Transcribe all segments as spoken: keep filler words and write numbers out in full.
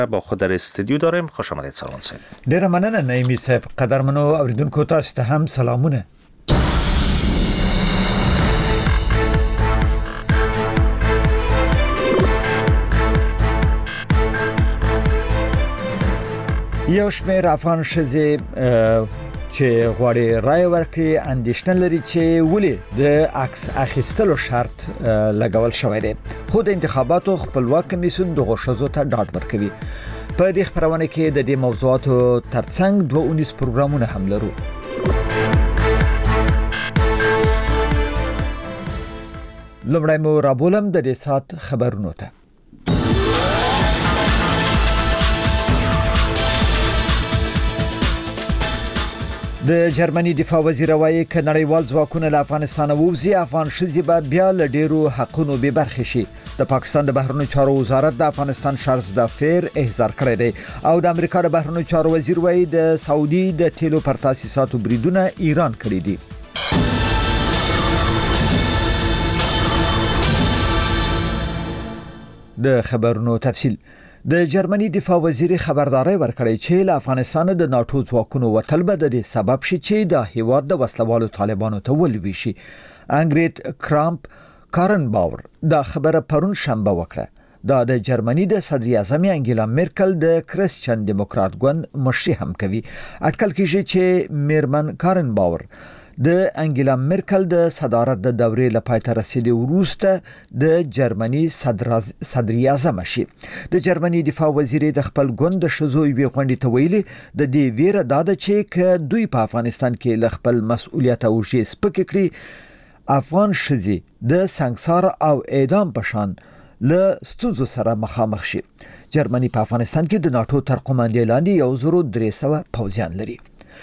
با خود در استودیو داریم. خوش آمدید سلام صاحب. ډیره مننه نعیمی صاحب. قدرمنو اوریدونکو تاسو ته هم سلامونه. یو شمېر افغان ښځې چې غواړي رای ورکړي اندېښنه لري چې ولې د عکس اخیستلو شرط لګول شوی دی، خو د انتخاباتو خپلواک کمیسیون دغه ښځو ته ډاډ ورکوي. په دې خپرونه کې د دې موضوعاتو ترڅنګ دوه اونیز پروګرامونه هم لرو. لومړی مو رابولم د دې سات خبرونو ته. د جرمني دفاع وزیر وایي ک نړیوال ځواکونه له افغانستان ووځي، افغان ښځې به بیا له ډیرو حقونو بې برخې شي. د پاکستان د بهرنیو چارو وزارت د افغانستان شارزدا فیر احضار کړی دی او د امریکا د بهرنیو چارو وزیر وایي د سعودي د تیلو پر تاسیساتو بریدونه ایران کړی دي. د خبرونو تفصیل. د جرمني دفاع وزیر خبرداري ورکړی چې له افغانستان د ناتو ځواکونو وتل به د دې سبب شي چې د هیواد د وسلوالو طالبانو ته ولوي شي. انګریت کرامپ کارن باور دا خبره پرون شنبه وکړه. دا د جرمني د صدر اعظم انګیلا مرکل د کریسچن دیموکرات ګوند مشري هم کوي. اټکل کیږي چې میرمن کارن باور د انګیلا مرکل د صدارت د دورې لپاره رسیدي وروسته د جرمني صدر صدر اعظم شي. د جرمني دفاع وزیر د خپل ګوند د شزو یوې غونډې ته ویلي د دې ویره دا ده چې ک دوی په افغانستان کې ل خپل مسؤلیت او شي سپک کړي، افغان شزي د سنگسار او اعدام پشان له ستونزو سره مخامخ شي. جرمني په افغانستان کې د ناتو تر قوماندې لاندې یو زرو درې سوه پوځیان لري.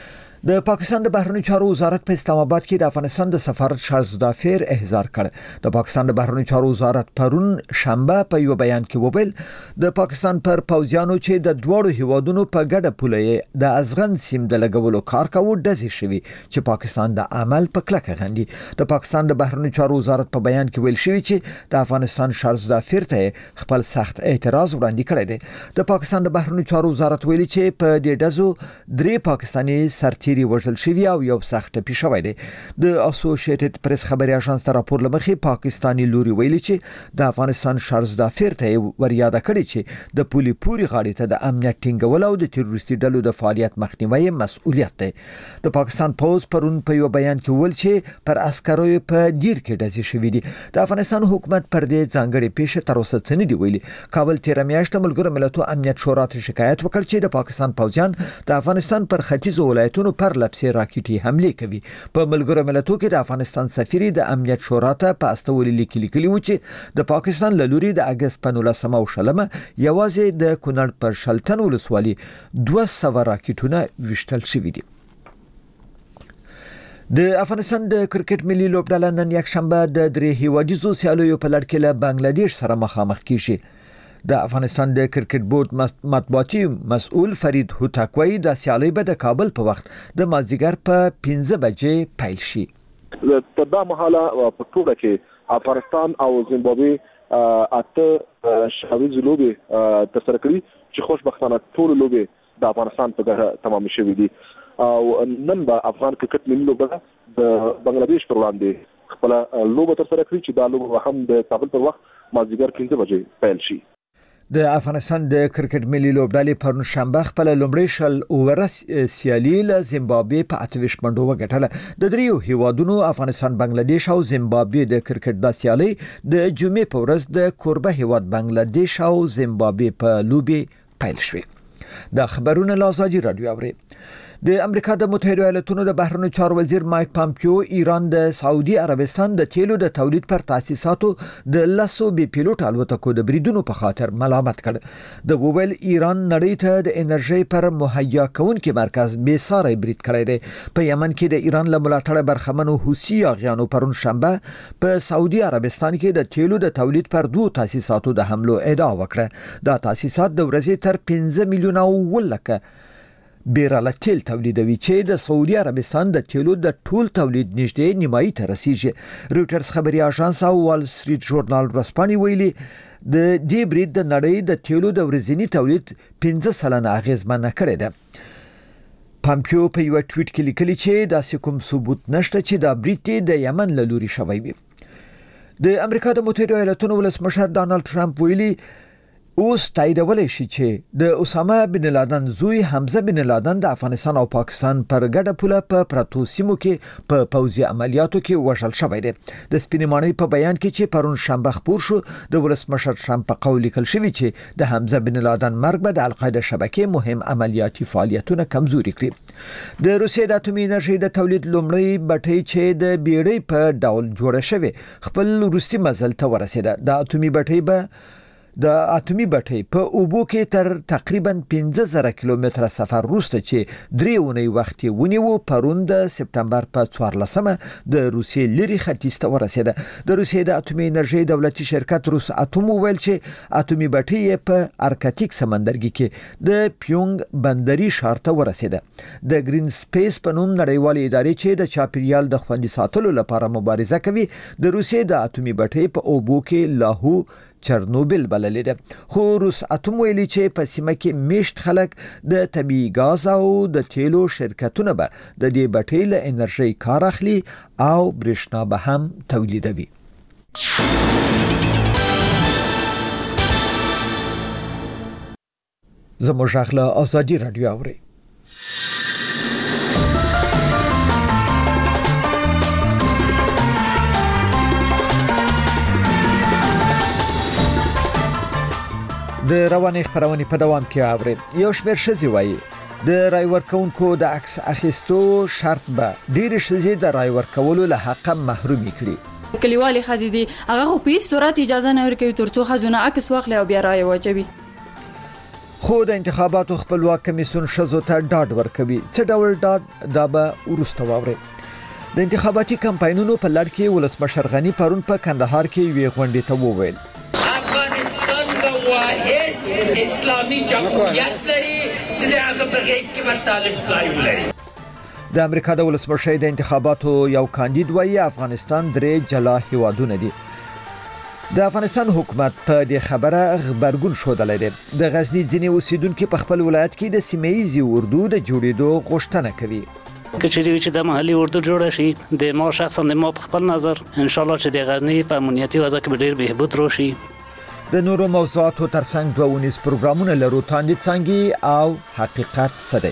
د پاکستان د بهرنیو چارو وزارت په اسلام آباد کې د افغانستان د سفارت شارزدا فیر احضار کړ. د پاکستان د بهرنیو چارو وزارت پرون شنبه په یو بیان کې وویل د پاکستان پر پوځیانو چې د دوړو هیوادونو په ګډه پوله د ازغن سیم د لګولو کار کاوه ډزې شوی چې پاکستان د عمل په کلکه غندي. د پاکستان د بهرنیو چارو وزارت په بیان کې ویل شوی چې د افغانستان شارزدا فیر ته خپل سخت اعتراض وړاندې کړی دی. د پاکستان د بهرنیو چارو وزارت ویلي چې په دې ډزو درې پاکستاني سرتیري وژل شوی او یو سخت ټپي شوی دی. د اسوسییټډ پریس خبري اژانس تر راپور لمخې پاکستاني لوري ویلي چې د افغانستان شارزدا فیر ته وریاده کړی چې د پولي پوري غاړې ته د امنیت ټینګول او د تروریستي ډلو د فعالیت مخنیوي مسؤلیت دی. د پاکستان پوز پرون په یو بیان کې ویل چې پر عسکرو په دیر کې ډزې شوې دي. د افغانستان حکومت پر دې ځانګړي پیښه تر اوسه څه نه دی ویلي. کابل تیر میاشت ملګرو ملتونو امنیت شورا ته شکایت وکړ چې د پاکستان پوځیان د افغانستان پر ختیځ ولایتونو پر لپسې راکټي حمله کوي. په ملګرو ملتونو کې د افغانستان سفیر د امنیت شورا ته په استولې لیکلي لیکلي و چې د پاکستان له لوري د اگست په نولسمه او شلمه یوازې د کونړ پر شلتن ولسوالي دوه سوه راکټونه وشتل شوي دي. د افغانستان د کرکټ ملي لوبډله نن یک شنبه د درې هیوادیزو سیالیو په لړ کې له بنگلاديش سره مخامخ کیږي. د افغانستان د کرکټ بورډ مطبوعاتي مسؤل فرید هوتاکوي د سیالۍ به د کابل په وخت د مازیګر په پنځه بجې پیل شي. په دا مهاله په ټوله کې افغانستان او زیمبابوې اته شاویز لوبې ترسره کړي چې خوشبختانه ټول لوبې د افغانستان په ګټه تمام شوې دي او نن به افغان کرکټ ملي لوبډله د بنگلاديش پر وړاندې خپل لوبه ترسره کړي چې دا لوبه هم د کابل پر وخت مازیګر پنځه بجې پیل شي. د افغانستان د کرکټ ملي لوبډلې پرون شنبه خپل لومړی شل اووره سیالي له زیمبابوې په اته ویشت منډو وګټله. د دریو هیوادونو افغانستان، بنگلاديش او زیمبابوې د کرکټ د سیالۍ د جمعې په ورځ د کوربه هیواد بنگلاديش او زیمبابوې په لوبې پیل شوې. دا خبرونه له ازادي رادیو اوري. د امریکا د متحده ایالاتونو د بهرنیو چارو وزیر مایک پامپیو ایران د سعودي عربستان د تیلو د تولید پر تاسیساتو د لاسو بي پیلوټ الوتکو د بریدونو په خاطر ملامت کړ. د وویل ایران نړۍ ته د انرژي پر مهیا کونکي مرکز بې ساري برید کړی دی. په یمن کې د ایران له ملاتړ برخمنو حوثي اغیانو پرون شنبه په سعودي عربستان کې د تیلو د تولید پر دوه تاسیساتو د حملو ادعا وکړه. دا تاسیسات د ورځې تر پنځه میلیونه ولکه بیرله تیل تولیدوي چې د سعودي عربستان د تیلو د ټول تولید نږدې نیمایي ته رسیږي. رویټرز خبري اژانس او وال سټریټ ژورنال ورځپاڼې ویلي د دې برید د نړۍ د تیلو د ورځني تولید پنځه سلنه اغیزمنه کړې ده. پامپیو په یو ټویټ کې لیکلی چې داسې کوم ثبوت نشته چې دا برید د یمن له لوري شوی وي. د امریکا د متحده ایالاتونو ولسمشر ډانلډ ټرمپ ویلي اوس تاییدولی شي چې د اسامه بن لادن زوی حمزه بن لادن د افغانستان او پاکستان پر ګډه پوله په پرتو سیمو کې په پوځي عملیاتو کې وژل شوی دی. د سپینې ماڼۍ په بیان کې چې پرون شنبه خپور شو د ولسمشر ټرمپ په قول لیکل شوی چې د حمزه بن لادن مرګ به د القاعده شبکې مهم عملیاتي فعالیتونه کمزوري کړي. د روسیې د اټومي انرژي د تولید لومړی بټۍ چې د بیړۍ په ډول جوړه شوې خپل وروستي منزل ته ورسېده. د اټومي بټۍ به د اټومي بټۍ په اوبو کې تر تقریبا پنځه زره کیلومتره سفر وروسته چې درې اونۍ وخت یې ونیو پرون د سپتمبر په څوارلسمه د روسیې لري ختیځ ته ورسېده. د روسیې د اټومي انرژي دولتي شرکت روس اټوم ویل چې اټومي بټۍ په ارکټیک سمندرګي کې د پیونګ بندري ښار ته ورسېده. د گرین سپیس په نوم نړیوال ادارې چې د چاپیریال د خوندي ساتلو لپاره مبارزه کوي د روسیې د اټومي بټۍ په اوبو کې لاهو چرنوبل بللې ده. خو روس اټوم ویلي چې په سیمه کې میشت خلک د طبيعي غاز او د تیلو شرکتونه به د دې بټۍ له انرژي کار اخلي او برېښنا به هم تولیدوي. زموږ غلا ازادي رادیو اوري. د رواني خبرونه په دوام کې اوري. یو شمېر ښځې وایي د رای ورکونکو د عکس اخیستو شرط به ډېر ښځې د رای ورکولو له حق محرومي کړي. کلیوالي ښځې دي هغه په هیڅ صورت اجازه نه ورکوي ترڅو ښځونه عکس واخلي او بیا رای واچوي. خو د انتخاباتو خپلواک کمیسیون ښځو ته ډاډ ورکوي. څه ډول ډاډ دا به وروسته واوري. د انتخاباتي کمپاینونو په لړ کې ولسمشر غني پرون په کندهار کې یوې غونډې ته وویل واحد اسلامي جمهوریت لري چې د هغه په غیږ کې به طالب ځای ولري. د امریکا د ولسمشر د انتخاباتو یو کاندید وایي افغانستان درې جلا هیوادونه دي. د افغانستان حکومت په دې خبره خبرګون ښودلی دی. د غزني ځینې اوسیدونکو په خپل ولایت کې د سیمه‌ییزې اردو د جوړېدو غوښتنه کوي. کچېری چې د محلي اردو جوړه شي د ما شخصا د ما په خپل نظر ان شاء الله چې د غزني په امنیتي وضع کې ډېر بهبود راشي. د نورو موضوعاتو ترڅنګ دوه ونیز پروګرامونه لرو. تاندې څنګه او حقیقت سره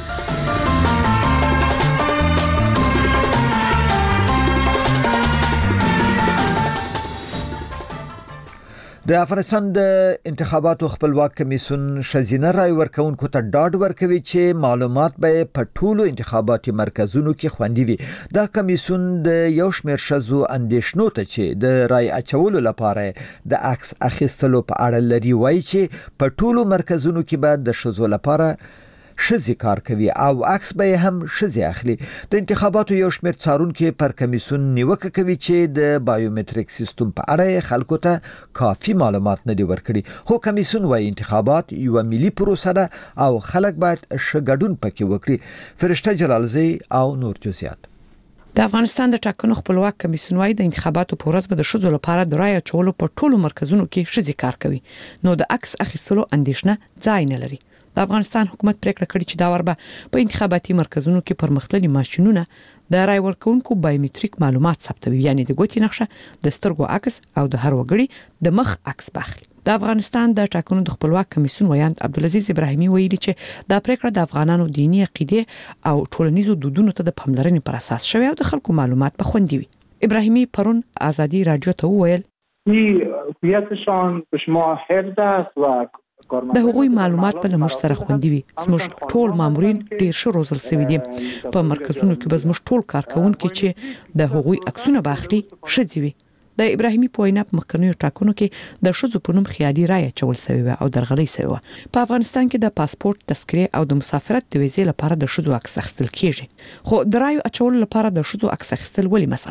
د افغانستان د انتخاباتو خپلواک کمیسیون ښځینه رای ورکونکو ته ډاډ ورکوي چې معلومات به په ټولو انتخاباتي مرکزونو کې خوندي وي. دا کمیسیون د یو شمېر ښځو اندېښنو ته چې د رای اچولو لپاره د عکس اخیستلو په اړه لري وایي چې په ټولو مرکزونو کې به د ښځو لپاره ښځې کار کوي او عکس به هم ښځې اخلي. د انتخاباتو یو شمېر څارونکو پر کمیسیون نیوکه کوي چې د بایومټریک سیستم په اړه خلکو ته کافي معلومات نه دي ورکړي. خو کمیسیون وايي انتخابات یو ملي پروسه ده او خلک باید ښه ګډون پکې وکړي. فرشته جلالزی او نور جزئیات. د افغانستان د ټاکنو خپلواک کمیسیون وايي د انتخاباتو په ورځ به د ښځو لپاره د رای اچولو په ټولو مرکزونو کې ښځې کار کوي. نو د عکس اخیستلو اندېښنه ځای نه لري. د افغانستان حکومت پریکړه کړې چې دا وربه په انتخاباتي مرکزونو کې پرمختللي ماشينونه د رای ورکونکو بایومټریک معلومات ثبتوي، یعنی د ګوتې نقشه، د سترګو عکس او د هر وګړي د مخ عکس باخلي. د افغانستان د ټاکنو د خپلواک کمیسیون ویاند عبدالعزیز ابراهیمي ویلي چې دا پریکړه د افغانانو دینی عقیده او ټولنیزو دودونو ته د پاملرنې پر اساس شوی او د خلکو معلومات په خوندي وي. ابراهیمي پرون ازادي رادیو ته وویل هویتشان به شما حفظ است و د هغوی معلومات په لمر سره خوندي وي. زموږ ټول مامورین ډیر ښه روزل شوي دي. په مرکزونو کې به زموږ ټول کارکونکو چې د هغوی عکسونه باخلي ښځې وي. د ابراهیمي په وینا په مخکنیو ټاکنو کې د ښځو په نوم خیالي رای اچول شوی او درغلي شوی. په افغانستان کې د پاسپورت، تذکرې او د مسافرت د ویزې لپاره د ښځو عکس اخیستل کیږي. خو د رای اچول لپاره د ښځو عکس اخیستل ولې مسله ده؟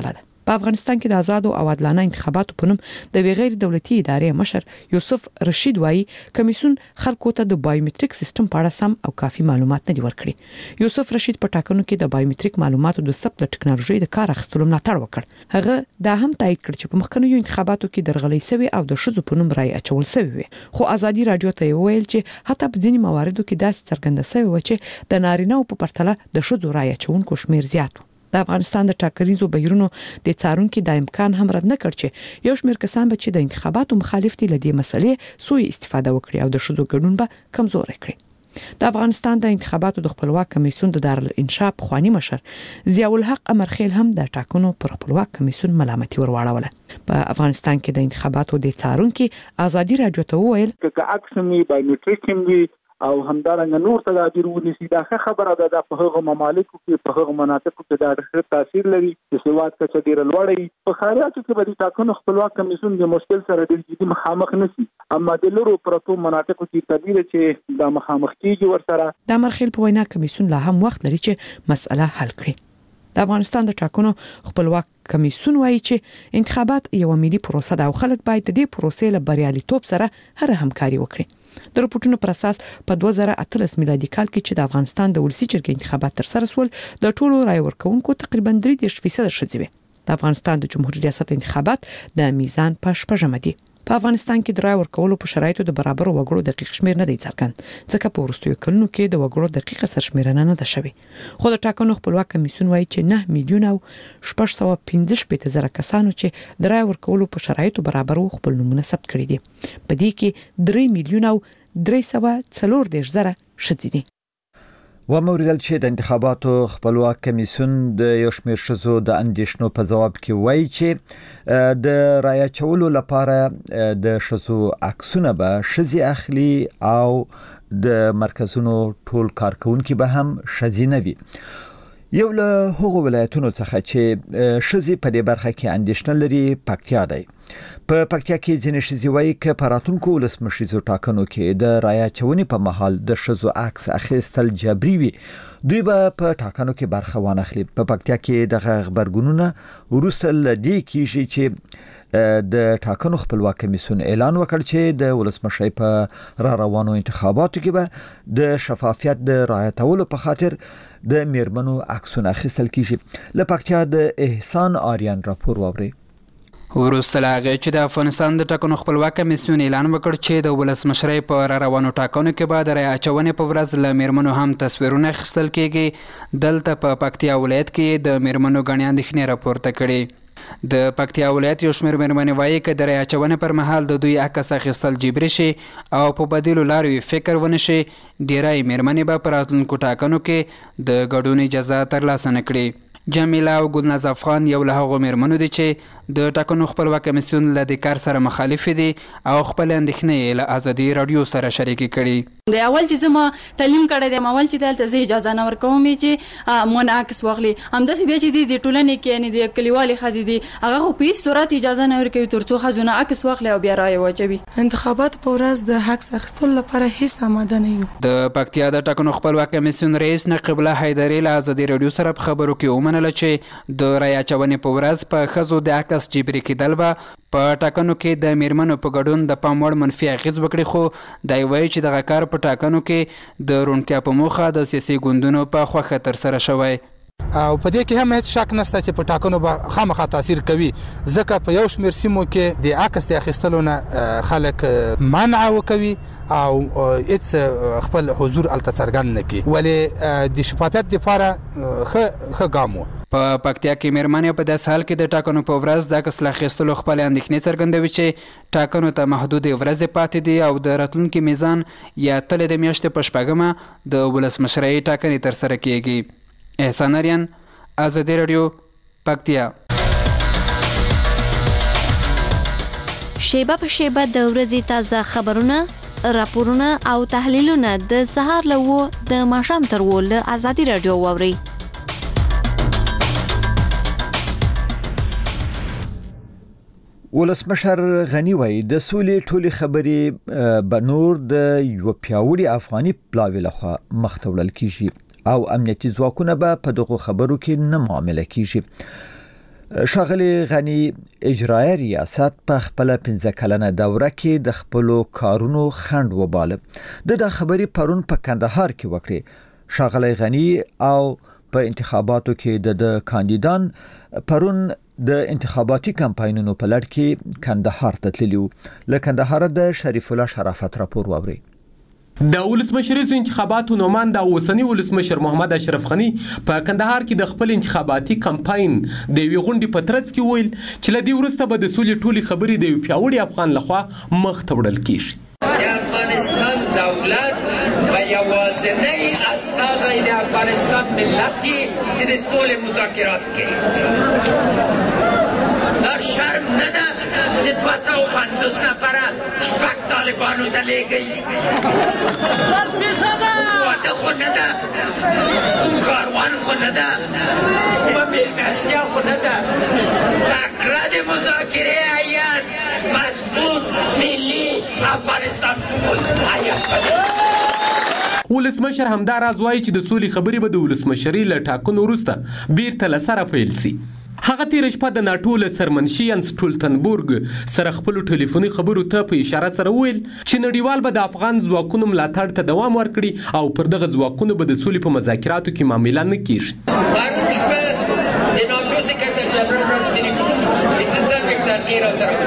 په افغانستان کې د آزاد او عادلانه انتخاباتو په نوم د غیر دولتي ادارې مشر یوسف رشید وایي کمیسیون خلکو ته د بایومټریک سیستم په اړه سم او کافي معلومات نه ورکړي. یوسف رشید په ټاکنو کې د بایومټریک معلوماتو د ثبت ټکنالوژي د کار اخیستلو ملاتړ وکړ. هغه دا هم تایید کړ چې په مخکنیو انتخاباتو کې درغلي سوي او د شذو په نوم رای اچول سوي وي. خو ازادي رادیو ته ویل چې حتی په ځینې مواردو کې داسې څرګنده سوي و چې د نارینه په پرتله د شذو رای اچونکو شمیر زیات و. د افغانستان د ټاکنیزو بهیرونو د څارونکو د امکان هم رد نه کړ چې یو شمېر کسان به چې د انتخاباتو مخالف دي لدې مسلې سوء استفاده وکړي او د شذو ګډون به کمزوري کړي. د افغانستان د انتخاباتو د خپلواک کمیسیون د دارالانشاء خواني مشر ضیاء الحق امرخیل هم د ټاکنو پر خپلواک کمیسیون ملامتي ورواړوله. په افغانستان کې د انتخاباتو د څارونکو ازادي رادیو ته وویل چې اکسمي بایومټریک هم او همدارنګه نور تدابیر ونیسي. دا خبره ده د په هغه ممالکو کې په هغه مناطقو کې دا ډېر تاثیر لري چې سواد کچه ډېر لوړی. په خارجو کې به د ټاکنو خپلواک کمیسیون د مشکل سره ډېر جدي مخامخ نشي، اما د لورو پرتو مناطقو کې طبيعي چې د مخامخ کېږي ورسره. د مرخیل په وینا کمیسیون لا هم وخت لري چې مسأله حل کړي. د افغانستان د ټاکنو خپلواک کمیسیون وایي چې انتخابات یو ملي پروسه ده او خلک باید د دې پروسې له بریالیتوب سره هر همکاري وکړي. د رپورټونو پر اساس په دوه زره اتلس میلادي کال کې چې د افغانستان د ولسی جرګې انتخابات تر سره سول د ټولو رای ورکوونکو تقریبا درې دېرش فیصد ښځې وي. د افغانستان د جمهوریت ریاست انتخابات د میزان په شپږمه دي. په افغانستان کې د رای ورکولو په شرایطو د برابر وګړو دقیق شمیر نه دی څرګند، ځکه په وروستیو کلونو کې د وګړو دقیقه سرشمیرنه نه ده شوې. خو د ټاکنو خپلواک کمیسیون وایي چې نه میلیون او شپږ سوه پنځه شپېته زره کسانو چې د رای ورکولو په شرایطو برابر وو خپل نومونه ثبت کړي دي. په دې کې درې میلیون او درې سوه څلور دېرش زره ښځې دي. و موریدل چې د انتخاباتو خپلواک کمیسیون د یو شمېر ښځو د اندېښنو په ځواب کې وایي چې د رای اچولو لپاره د ښځو عکسونه به ښځې اخلي او د مرکزونو ټول کارکونکي به هم ښځینه وي. یو له هغو ولایتونو څخه چې ښځې په دې برخه کې اندېښنه لري پکتیا دی. په پکتیا کې ځینې ښځې وایي که په راتلونکو ولسمشریزو ټاکنو کې د رای اچونې په مهال د ښځو عکس اخیستل جبري وي، دوی به په ټاکنو کې برخه وانخلي. په پکتیا کې دغه خبرګونونه وروسته له دې کېږي چې د ټاکنو خپلواک کمیسیون اعلان وکړ چې د ولسمشرۍ په را روانو انتخاباتو کې به د شفافیت د رعایتولو په خاطر د میرمنو عکسونه اخیستل کیږي. له پکتیا د احسان آریان راپور واوري. وروسته له هغې چې د افغانستان د ټاکنو خپلواک کمیسیون اعلان وکړ چې د ولسمشرۍ په را روانو ټاکنو کې به د رای اچونې په ورځ له میرمنو هم تصویرونه اخیستل کیږي، دلته په پکتیا ولایت کې د میرمنو ګڼې اندېښنې راپورته کړي. د پکتیا ولایت یو شمېر میرمنې وایي که د رای اچونې پر مهال د دوی عکس اخیستل جبري شي او په بدیلو لارو فکر ونه شي، ډیری میرمنې به په راتلونکو ټاکنو کې د ګډون اجازه ترلاسه نه کړي. جمیله او ګلناز افغان یو له هغو میرمنو دي چې د ټاکنو خپلواک کمیسیون له دې کار سره مخالف دي او خپل اندېښنې له ازادي رادیو سره شریکې کړي. د اول چې زما تعلیم کړی دی، اول چې دلته زه اجازه نه ورکوم چې مون عکس واخلي. همداسې بیا چې دي د ټولنې کې یعنې د کلیوالې ښځې دي هغه خو په هېڅ صورت اجازه نه ورکوي تر څو ښځونه عکس واخلي او بیا رایې واچوي. انتخابات په ورځ د عکس اخیستلو لپاره هېڅ آماده نه یو. د پکتیا د ټاکنو خپلواک کمیسیون رئیس نقیب الله حیدري له ازادي رادیو سره په خبرو کې ومنله چې د رای اچونې په ورځ په ښځو د عکس جبري کېدل به په ټاکنو کې د میرمنو په ګډون د پام وړ منفي اغېز وکړي. خو دی وایي چې دغه کار په ټاکنو کې د روڼتیا په موخه د سیاسي ګوندونو په خوښه ترسره شوی او په دې کې هم هیڅ شک نشته چې په ټاکنو به خامخا تاثیر کوي، ځکه په یو شمېر سیمو کې د عکس د اخیستلو نه خلک منع وکوي او هیڅ خپل حضور الته څرګند نه کوي، ولې د شفافیت لپاره ښه ښه ګام و. په پکتیا کې میرمنې په داسې حال کې د ټاکنو په ورځ د عکس له اخیستلو خپل اندېښنې څرګندوي چې ټاکنو ته محدودې ورځې پاتې دي او د راتلونکي میزان یا تلې د میاشتې په شپږمه د ولسمشرۍ ټاکنې ترسره کیږي. احسان آریان، ازادي رادیو، پکتیا. شیبه په شیبه د ورځې تازه خبرونه، راپورونه او تحلیلونه د سهار له و د ماښام تر و له ازادي رادیو واورئ. ولسمشر غنی وایي د سولې ټولې خبرې به نور د یو پیاوړي افغاني پلاوي لخوا مخته وړل کیږي او امنیتي ځواکونه به په دغه خبرو کې نه معامله کیږي. ښاغلي غني اجرایي ریاست په خپل پنځه کلنه دوره کې د خپل کارونو خند وباله. د د خبري پرون په کندهار کې وکړي. ښاغلي غني او په انتخاباتو کې د کاندیدان پرون د انتخاباتي کمپاینونو په لړ کې کندهار ته تللی و. له کندهار د شریف الله شرافت راپور واوري. د ولسمشریزو انتخاباتو نوماند او اوسنی ولسمشر محمد اشرف غنی په کندهار کې د خپل انتخاباتي کمپاین د یوې غونډې په ترڅ کې ویل چې له دې وروسته به د سولې ټولې خبرې د یو پیاوړي افغان لخوا مخ ته وړل کیږي. د افغانستان دولت به یوازینی استازی د افغانستان ملت چې د سولې مذاکرات کوي. دا شرم نه ده چې دوه سوه و پنځوس نفره شپږ طالبانو ته لېږئ. واده خو نه ده، کوم کاروان خو نه ده، کومه مېلمستیا خو نه ده. تکړه د مذاکرې هیات مضبوط ملي افغانستان شمول هیات بلد. ولسمشر همدا راز وایي چې د سولې خبرې به د ولسمشرۍ له ټاکنو وروسته بیرته له سره پیل سي. هغه تیره شپه د ناټو له سرمنشي ینس ټولتنبورګ سره خپلو ټلیفوني خبرو ته په اشاره سره ویل چې نړیوال به د افغان ځواکونو ملاتړ ته دوام ورکړي او پر دغه ځواکونو به د سولې په مذاکراتو کې معامله نه کیږي. پرون شپه د ناټو سکرټر جنرال را ټلیفون اجازه مقدار را سره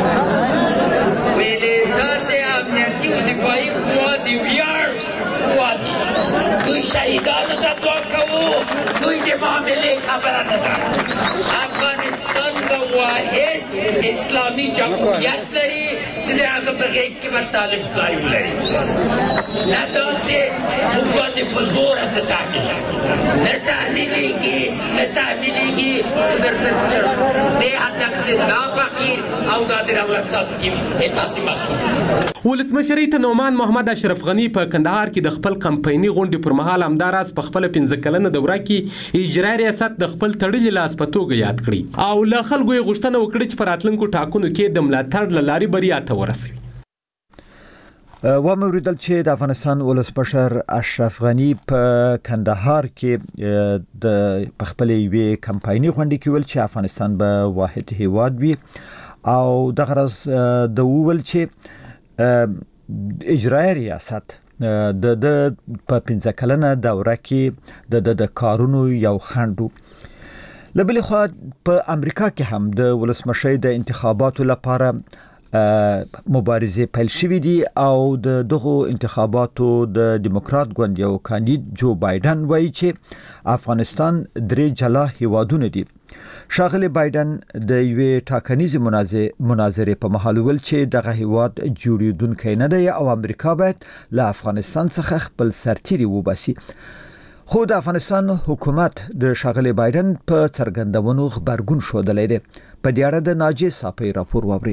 وکړ. ویلې تاسې امنیتي او دفاعي قوا د ویاړ قوا دي، دوی شهیدانو ته دعا کوو، دوی د معاملې خبره نه ده. افغانستان به واحد اسلامي جمهوریت لري چې د هغه په غېږ کې به طالب ځای ولري. نه دا چې موږ باندې په زوره څه تحمیل شي، نه تحمیلېږي نه تحمیلېږي چې درته دې حد تک چې دا فقیر او دا د دولت ساسکي تاسې مسؤل. ولسمشرۍ ته نومان محمد اشرف غني په کندهار کې د خپل کمپایني غونډې پر مهال همداراز په خپل پنځه کلنه دوره کې اجرایي ریاست د خپل تړلي لاس په توګه یاد کړي او له خلکو یې غوښتنه وکړه چې په راتلونکو ټاکنو کې د ملاتړ له لارې بریا ته ورسوي. و مې ولیدل چې د افغانستان ولسمشر اشرف غني په کندهار کې د په خپل یوې کمپایني غونډې کې ویل چې افغانستان به واحد هیواد وي او دغه راز د ویل چې اجرایي ریاست د د په پنځه کلنه دوره کې د د کارونو یو خندو. لبلې خو په امریکا کې هم د ولسمشرۍ د انتخاباتو لپاره مبارزه پیل شوې دي او د دغه انتخاباتو د دیموکرات ګوند یو کاندید جو بایدن وایي چې افغانستان درې جلا هیوادونه دي. ښاغلي بایدن د یوې ټاکنیزې مناظرې په مهال ویل چې دغه هیواد جوړېدونکی نه دی او امریکا باید له افغانستان څخه خپل سرتیري وباسي. خو د افغانستان حکومت د ښاغلي بایدن په څرګندونو غبرګون ښودلی دی. په دې اړه د ناجیه صافی راپور واورئ.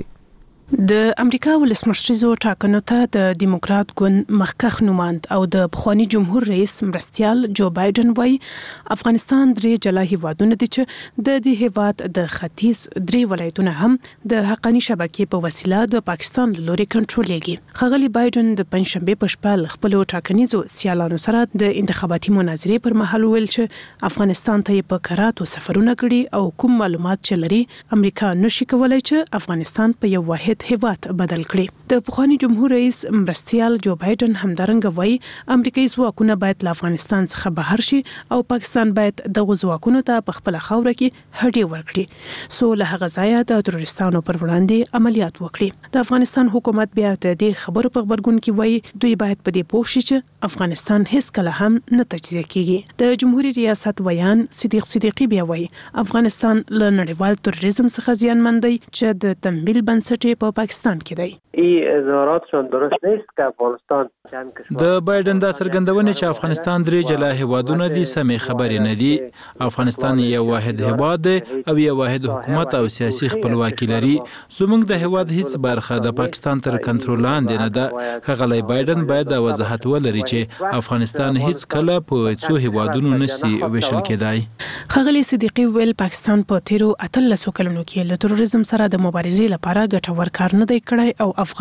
د امریکا ولسمشریزو ټاکنو ته د دیموکرات ګوند مخکښ نوماند او د پخوانی جمهور رئیس مرستیال جو بایدن وایي افغانستان درې جلا هیوادونه دي چې د دې هیواد د ختیځ درې ولایتونه هم د حقاني شبکې په وسیله د پاکستان له لوري کنټرولېږي. ښاغلي بایدن د پنځشنبې په شپه خپل ټاکنیزو سیالانو سره د انتخاباتي مناظرې پر مهال ویل چې افغانستان ته په کراتو سفرونه کړي او کوم معلومات چې لري امریکا نشي کولای چې افغانستان په یو واحد هیواد بدل کړي. د پخوانی جمهور رئیس مرستیال جو بایدن همدارنګه وایي امریکایي ځواکونه باید له افغانستان څخه بهر شي او پاکستان باید دغه ځواکونو ته په خپل خاوره کې هډې ورکړي سو له هغه ځایه د تروریستانو پر وړاندې عملیات وکړي. د افغانستان حکومت بیا د دې خبرو په خبرګون کې وایي دوی باید په دې پوه شي چې افغانستان هیڅ کله هم نه تجزیه کیږي. د جمهوریت ریاست ویان صدیق صدیقی بیا وایي افغانستان له نړیوال تروریزم څخه زیانمن دی چې د تمویل بنسټ په پاکستان کې دی. این اظهاراتشان درست نیست که افغانستان د بایدن دا څرګندونه چې افغانستان درې جلا هیوادونه دي سمې خبرې نه دي. افغانستان یو واحد هیواد دی او یو واحد حکومت او سیاسي خپلواکي لري. زموږ د هیواد هیڅ برخه د پاکستان تر کنټرول لاندې نه ده. ښاغلی بایدن باید دا وضاحت ولري چې افغانستان هیڅ کله په څو هیوادونو نشي ویشل کېدای. ښاغلی صدیقی ویل پاکستان په تیرو اتلسو کلونو کې له تروریزم سره د مبارزې لپاره ګټور کار نه دی کړی او افغان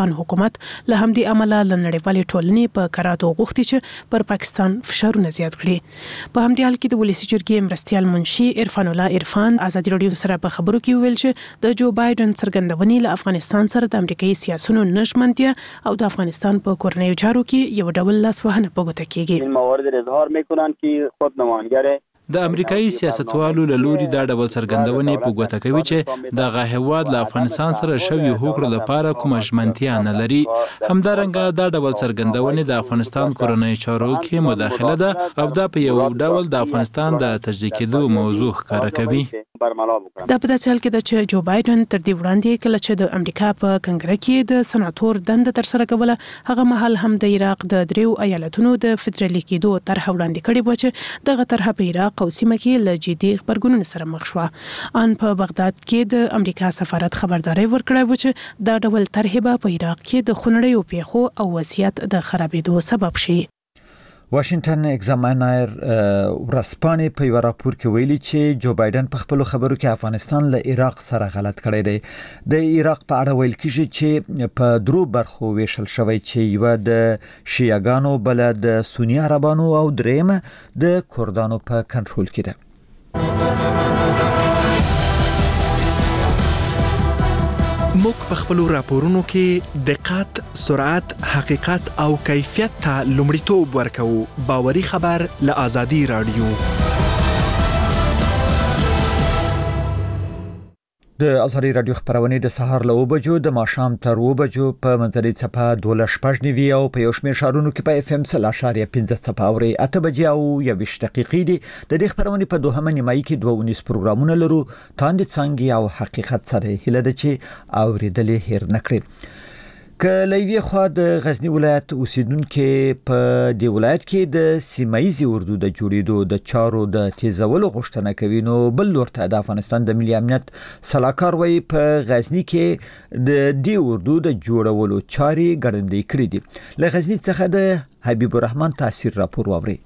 خان حکومت له همدې امله له نړیوالې ټولنې په کراتو غوښتي چې پر پاکستان فشارونه زیات کړي. په همدې حال کې د ولسی جرګې مرستیال منشي عرفان الله عرفان ازادي راډیو سره په خبرو کې ویل چې د جو بایدن څرګندونې له افغانستان سره د امریکایي سیاسونو نشمنتیا او د افغانستان په کورنیو چارو کې یو ډول لاسوهنه په ګوته کېږي. این موارد اظهار میکنند که خود نمایندگان د امریکایي سیاستوالو له لوري دا ډول څرګندونې په ګوته کوي چې دغه هیواد له افغانستان سره شوی هوکړه لپاره کومه ژمنتیا نه لري. همدارنګه دا ډول څرګندونې د افغانستان کورنیو چارو کې مداخله ده او دا په یو ډول د افغانستان د تجزیه کېدو موضوع ښکاره کوي. دا په داسې حال کې ده چې جو بایدن تر دې وړاندې کله چې د امریکا په کنګره کې د سناتور دنده ترسره کوله هغه مهال هم د عراق د دریو ایالتونو د فدرالي کېدو طرحه وړاندې کړې وه چې دغه طرحه په عراق او سیمه کې له جدي غبرګونونو سره مخ شوه. ان په بغداد کې د امریکا سفارت خبرداري ورکړه و چې دا ډول طرحه به په عراق کې د خونړیو پیښو او وضعیت د خرابېدو سبب شي. واشنگټن ایگزامینر ورسپانې په یو راپور کې ویلي چې جو بایدن په خپل خبرو کې افغانستان له عراق سره غلط کړی دی. د عراق په اړه ویل کېږي چې په درو برخو ویشل شوی چې یو د شیعاګانو، بل د سنی عربانو او دریم د کردانو په کنټرول کې ده. موږ په خپل راپورونو کې دقت، سرعت، حقیقت او کیفیت ته لومړیتوب ورکوو. باوري خبر له آزادي راډیو. د آزادي راډیو خبرونه د سهار له بجو د ماښام تر و بجو په منځنۍ څپه دوله شپږ نیوي او په یو شمېر ښارونو کې په اف ام سل اشاریه پنځه څپه اوري. اته بجې او یویشت دقیقې دي. د دې خبرونه په دوهمه نیمایي کې دوه ونیس پروګرامونه لرو. تاند څنګه او حقیقت سره هله ده چې اوریدلې هیر نکړي. که لوی خو د غزنی ولایت اوسیدونکو په دی ولایت کې د سیمایي اردو د جوړېدو د چارو د تیزولو غوښتنه کوي، نو بل لورته د افغانستان د ملي امنیت سلاکار وی په غزنی کې د دی اردو د جوړولو چاري ګړندې کړې دي. له غزنی څخه د حبیب الرحمن تاثیر راپور واوري.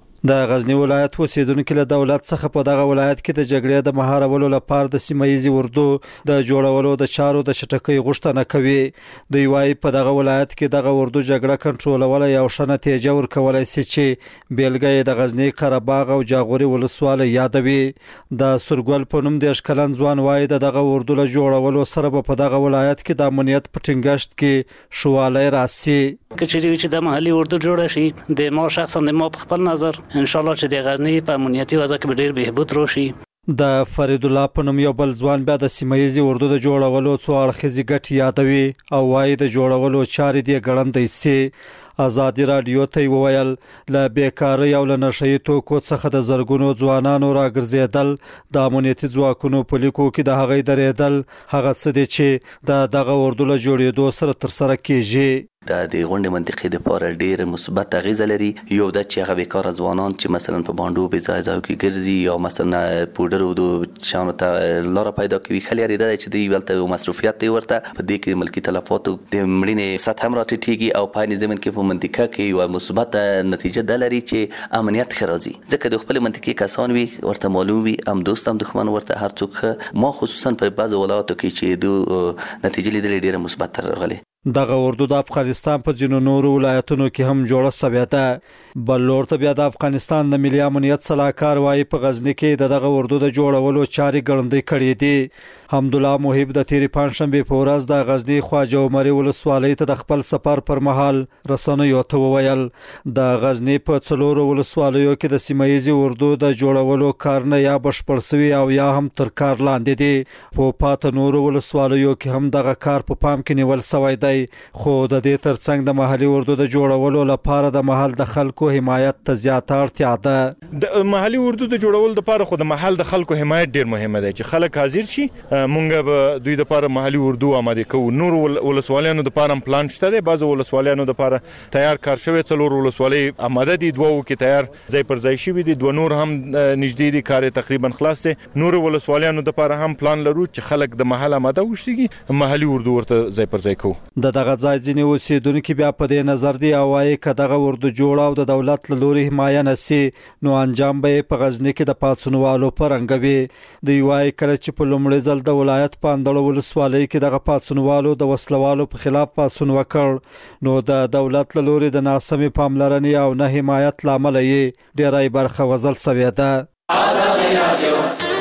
د غزنی ولایت اوسیدونکو له دولت څخه په دغه ولایت کې د جګړې د مهارولو لپاره د سیمایي اردو د جوړولو د چارو د چټکۍ غوښتنه کوي. دوی وايي په دغه ولایت کې دغه اردو جګړه کنټرولول یو ښه نتیجه ورکولای شي چې بیلګه د غزنی قرهباغ او جاغوري ولسوالۍ یادوي. د سرګل په نوم د اشکلن ځوان وايي دغه اردو له جوړولو سره په دغه ولایت کې د امنیت په ټینګښت کې شواله راسي. کچېری چې د محلي اردو جوړ شي د ما شخصا د ما په خپل نظر ان شاء الله چې د غزنی په امنیتي وضع کې ډېر بهبود راشي. د فرید الله په نوم یو بل ځوان بیا د سیمایي اردو د جوړولو څو اړخیزې ګټې یادوي او وايي د جوړولو چارې دی ګړندې سي. آزادي راډیو ته وویل له بیکاری او له نشئی توکو څخه د زرګونو ځوانانو راګرځیدل د امنیتي ځواکونو په لیکو کې د هغې درېدل هغه څه دي چې د دغه اردو له جوړېدو سره ترسره کیږي. دا د غونډې منطقې د پاره ډېر مثبت اغیزه لري. یو د چې هغه بیکاره ځوانان چې مثلا په باندو به ځای ځای کې ګرځي یا مثلا پودر او د شانو ته لار پیدا کوي خلک لري چې دی ولته مصرفیت دی ورته په دې کې ملکی تلفات د مړینې سطح هم راټیټيږي او په نظام کې په منطقه کې یو مثبت نتیجه د لري چې امنیت خرازي ځکه د خپل منطقې کسان وي ورته معلوم وي هم دوست هم دښمن ورته هر څوک ما خصوصا په بعض ولایتو کې چې د نتیجې لیدل ډیره مثبت راغلي. دغه اردو د افغانستان په ځینو نورو ولایتونو کې هم جوړه سوې ده. بل لورته بیا د افغانستان د ملي امنیت سلاکار وايي په غزنی کې دغه اردو د جوړولو چاري ګړندې کړې دي. حمدالله محب د تیری پنځشنبه په ورځ د غزنی خواجه عمر ولسوالۍ ته د خپل سفر پر مهال رسنیو ته وویل د غزنی په څلورو ولسوالیو کې د سیمایي اردو د جوړولو کار نه یا بشپړ شوی او یا هم تر کار لاندې دي. په پاتې نورو ولسوالیو کې هم دغه کار په پام کې نیول شوی دی. خو د دې ترڅنګ د محلي اردو د جوړولو لپاره د محل د خلکو حمایت ته زیاته اړتیا ده. د محلي اردو د جوړولو لپاره خو د محل د خلکو حمایت ډیر مهمه ده چې خلک حاضر شي. مونږ به دوی د لپاره محلي اردو آماده کوو. نور ولسوالیانو د لپاره پلان شته دی. بعض ولسوالیانو د لپاره تیار کار شوی. څلور ولسوالۍ آماده دي. دوه کې تیار ځای پر ځای شوی دي. دوه نور هم نږدې دي. کار تقریبا خلاص دی. نور ولسوالیانو د لپاره هم پلان لرو چې خلک د محل آماده وشي محلي اردو ورته ځای پر ځای کوو. د دغه ځای ځینې اوسیدونکو بیا په دې نظر دی او وايي که دغه اردو جوړ او د دولت له لوري حمایه نشي نو انجام به په غزني کې د پاڅونوالو په رنګ وي. دوی وايي کله چې په لومړي ځل د ولایت په اندړ ولسوالۍ کې دغه پاڅونوالو د وسلوالو په خلاف پاڅون وکړ نو د دولت له لوري د ناسمې پاملرنې او نه حمایت لامل یې ډېری برخه وزل شوې ده. آزادي رادیو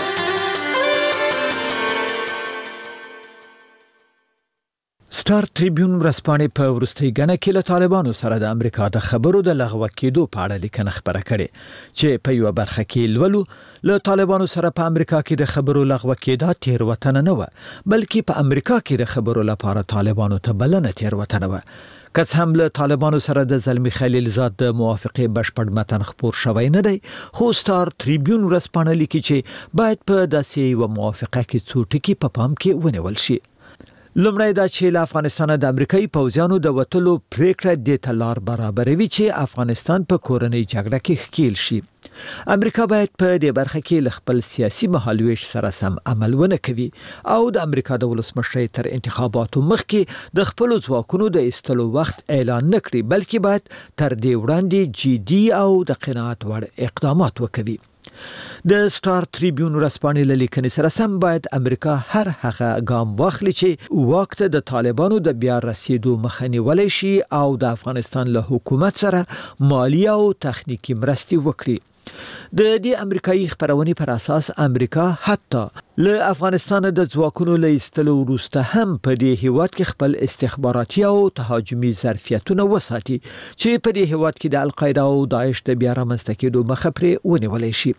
ستار ټریبیون ورځپاڼې په وروستۍ ګڼه کې له طالبانو سره د امریکا د خبرو د لغوه کېدو په اړه لیکنه خپره کړې چې په یو برخه کې لولو له طالبانو سره په امریکا کې د خبرو لغوه کېدا تیروتنه نه و بلکې په امریکا کې د خبرو لپاره طالبانو ته بلنه تیروتنه و. کس هم له طالبانو سره د زلمی خلیلزاد د موافقې بشپړ متن خپور شوی نه دی خو ستار ټریبیون ورځپاڼه لیکي چې باید په داسې یو موافقه کې څو ټکي په پام کې ونیول شي. لومړی دا چې له افغانستان د امریکایي پوځیانو د وټلو پریکړه د تلار برابروي چې افغانستان په کورنۍ جګړه کې ښکیل شي. امریکا باید په دې برخه کې خپل سیاسي مهالويش سره سم عمل ونه کوي او د امریکا د ولسمشر تر انتخاباتو مخکې د خپل ځواکونو د استلو وخت اعلان نکړي بلکې باید تر دې وړاندې جدي او د قناعت وړ اقدامات وکړي. د ستار ټریبیون ورځپاڼې له لیکنې سره سم باید امریکا هر هغه ګام واخلي چې وخت د طالبانو د بیا رسیدو مخه نیول شي او د افغانستان له حکومت سره مالی او تخنیکی مرستې وکړي. د دې امریکایي خبرونې پر اساس امریکا حتی له افغانستان د ځواکونو له ایستلو وروسته هم په دې هیواد کې خپل استخباراتي او تهاجمي ظرفیتونه وساتي چې په دې هیواد کې د القاعده او داعش د بیا رامنځته کېدو مخه پرې ونیول شي.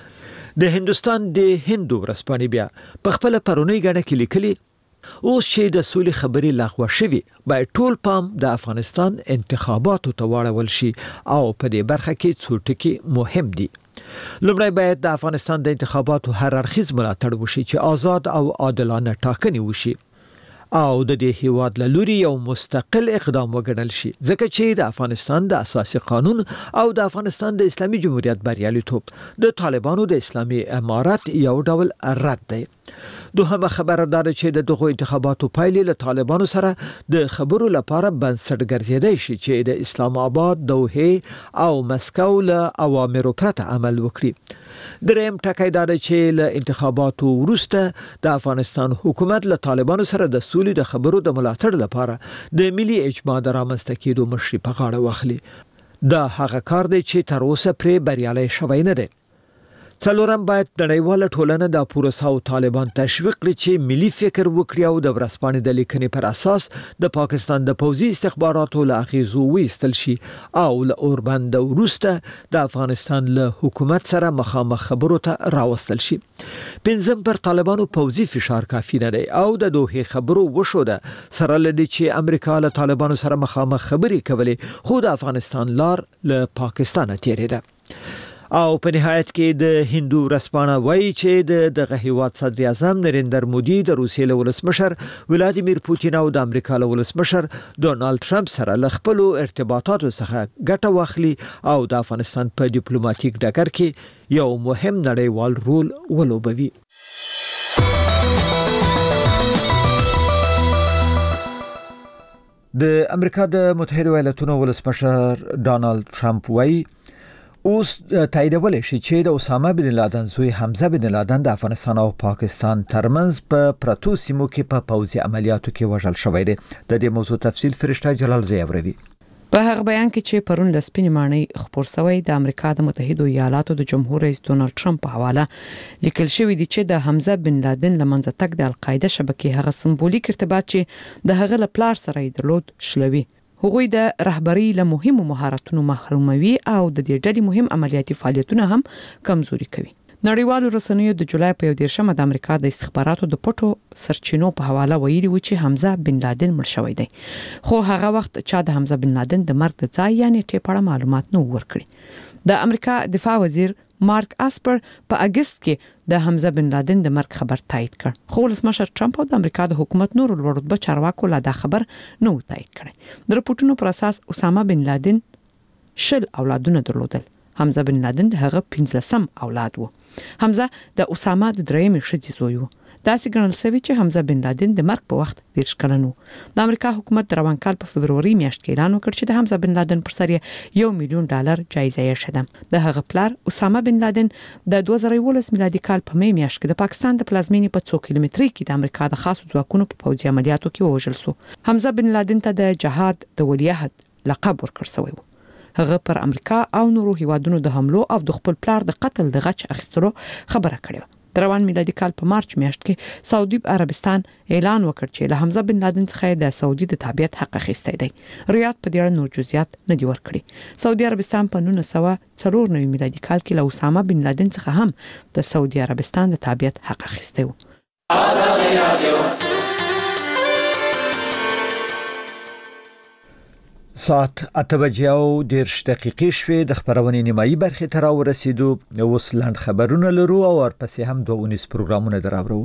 د هندستان د هندو ورځپاڼې بیا په خپل پرونی غاڼه کې لیکلي اوس چې د سولې خبرې لغوه شوي باید ټول پام د افغانستان انتخاباتو ته واړول شي او په دې برخه کې څو ټکي مهم دي. لومړی باید د افغانستان د انتخاباتو هر اړخیز ملاتړ وشي چې آزاد او عادلانه ټاکنې وشي او د دې هیواد له لوري یو مستقل اقدام وګڼل شي ځکه چې د افغانستان د اساسي قانون او د افغانستان د اسلامي جمهوریت بریالیتوب د طالبانو د اسلامي امارت یو ډول رد دی. دوهمه خبره دا ده چې د دغو انتخاباتو پایلې له طالبانو سره د خبرو لپاره بنسټ ګرځېدای شي چې د اسلام آباد، دوحه او مسکو له اوامرو پرته عمل وکړي. دریم ټکی دا ده چې له انتخاباتو وروسته د افغانستان حکومت له طالبانو سره د سولې د خبرو د ملاتړ لپاره د ملي اجماع د رامنځته کېدو مشري په غاړه واخلي. دا هغه کار دی چې تر اوسه پرې بریالی شوی نه دی. څلورم باید نړیواله ټولنه د پورساو طالبان تشویق کړي چې ملي فکر وکړي او د ورځپاڼې د لیکنې پر اساس د پاکستان د پوځي استخباراتو له اغیزو وایستل شي او له اوربند وروسته د افغانستان له حکومت سره مخامخ خبرو ته راوستل شي. پنځم پر طالبانو پوځي فشار کافي نه دی او د دوه خبرو وشو ده سره لدی چې امریکا له طالبانو سره مخامخ خبرې کولې خو د افغانستان لار له پاکستان تیریده. او په نهایت کې د هندو ورځپاڼه وایي چې د دغه هیواد صدر اعظم نریندر مودي د روسیې له ولسمشر ولادیمیر پوتین او د امریکا له ولسمشر ډونالد ټرمپ سره له خپل ارتباطاتو څخه ګټه واخلي او د افغانستان په ډیپلوماټیک ډګر کې یو مهم نړیوال رول ولوبوي. د امریکا د متحده ایالاتونو ولسمشر ډونالد ټرمپ وایي اوس تاییدولی شي چې د اسامه بن لادن زوی حمزه بن لادن د افغانستان او پاکستان ترمنځ په پرتو سیمو کې په پوځي عملیاتو کې وژل شوی دی. د دې موضوع تفصیل فرشته جلال زیوروي. په هغه بیان کې چې پرون د سپینې ماڼۍ خبر شوی د امریکا د متحده ایالاتو د جمهور رئیس ډونالد ټرمپ په حواله لیکل شوی دی چې د حمزه بن لادن لمنځه تګ د القاعده شبکې هغه سمبولیک ارتباط چې د هغه له پلار سره درلود شلوي. هغوی د رهبری له مهمو مهارتونو محروموي او د دې ډلې مهم عملیاتي فعالیتونه هم کمزوري کوي. نړیوالو رسنیو د جولای په دیرشمه د امریکا د استخباراتو د پټو سرچینو په حواله ویلي و چې حمزه بن لادن مړ شوی دی خو هغه وخت چا د حمزه بن لادن د مرګ د ځای یعنی ټیپړه معلومات نه ورکړي. د امریکا دفاع وزیر مارک اسپر په اگست کې د حمزه بن لادن د مرګ خبر تایید کړ خو ولسمشر ټرمپ او د امریکا د حکومت نور لوړ چارواکو لا دا خبر نه تایید کړ. د رپورټونو پر اساس اسامه بن لادن شل اولادونه درلودل. حمزه بن لادن د هغه پنځلسم اولاد و. حمزه د اسامه د درېمې ښځې زوی و. داسې ګڼل شوی چې حمزه بن لادن د مرګ په وخت دیرش کلن و. د امریکا حکومت د روان کال په فبروري میاشت کې اعلان وکړ چې د حمزه بن لادن پر سر یو میلیون ډالر جایزه یې شته. د هغه پلار اسامه بن لادن د دوه زره یولس میلادي کال په می میاشت کې د پاکستان د پلازمینې په څو کیلومتري کې د امریکا د خاصو ځواکونو په پوځي عملیاتو کې ووژل شو. حمزه بن لادن ته د جهاد د ولیعهد لقب ورکړ شوی و. هغه پر امریکا او نورو هیوادونو د حملو او د خپل پلار د قتل د غچ اخیستلو خبره کړې. د روان میلادي کال په مارچ میاشت کې سعودي عربستان اعلان وکړ چې له حمزه بن لادن څخه د سعودي د تابعیت حق اخیستی دی. ریاض په دې اړه نور جزئیات نه دی ورکړي. سعودي عربستان په نولس سوه څلور نوي میلادي کال کې له اسامه بن لادن څخه هم د سعودي عربستان د تابعیت حق اخیستی و. آزادي رادیو ساعت اته بجې او دېرش دقیقې شوې. د خبرونې نیمایي برخې ته راورسېدو. اوس لاند خبرونه لرو او ورپسې هم دوه اونیز پروګرامونه دراوړو.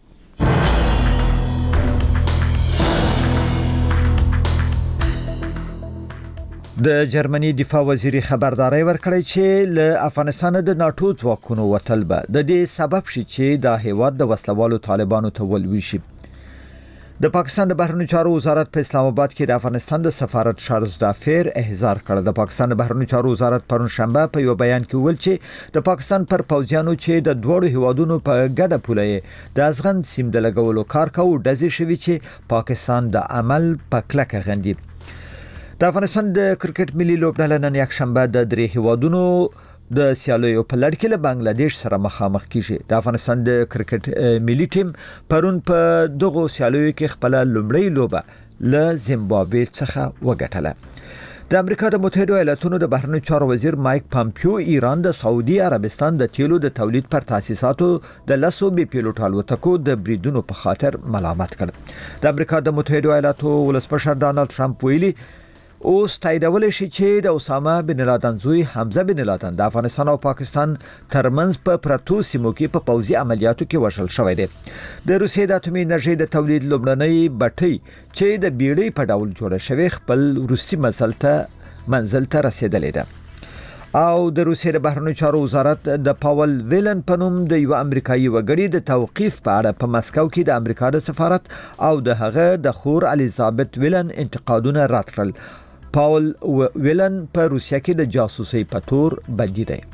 د جرمني دفاع وزیر خبرداري ورکړی چې له افغانستان د ناتو ځواکونو وتل به د دې سبب شي چې د هیواد د وسلوالو طالبانو ته ولوي. د پاکستان د بهرنیو چارو وزارت په اسلام آباد کې د افغانستان د سفارت چارلز دافیر احضار کړ. د پاکستان د بهرنیو چارو وزارت پرون شنبه په یو بیان کې ویل چې د پاکستان پر پوځیانو چې د دوړو هیوادونو په ګډه پوله د ازغن سیم د لګولو کار کوي ډزې شوی چې پاکستان د عمل په کلکه غندي. د افغانستان د کرکټ ملي لوبډله نن یک شنبه د درې هیوادونو د سیالیو په لړ کې له بنگلاديش سره مخامخ کیږي. د افغانستان د کرکټ ملي ټیم پرون په دغه سیالیو کې خپل لومړی لوبه له زیمبابوې څخه وګټله. د امریکا د متحده ایالاتونو د بهرنیو چارو وزیر مایک پامپیو ایران د سعودي عربستان د تیلو د تولید پر تاسیساتو د لاسو بي پیلوټ الوتکو د بریدونو په خاطر ملامت کړ. د امریکا د متحده ایالاتو ولسمشر ډانلډ ټرمپ ویلي اوس تاییدول شي چې د اسامه بن لادن زوی حمزه بن لادن د افغانستان او پاکستان ترمنځ په پرتو سیمو کې په پوځي عملیاتو کې وژل شوی دی. د روسیې د اټومي انرژي د تولید لومړنۍ بټۍ چې د بیړۍ په ډول جوړه شوی خپل روسي منزل ته منزل ته رسیدلې ده. او د روسیې د بهرنیو چارو وزارت د پاول ویلن په نوم د یو امریکایي وګړي د توقيف په اړه په مسکو کې د امریکا د سفارت او د هغه د خور الیزابت ویلن انتقادونه رد کړل. پاول ویلن په روسیا کې د جاسوسي په تور بندي دی.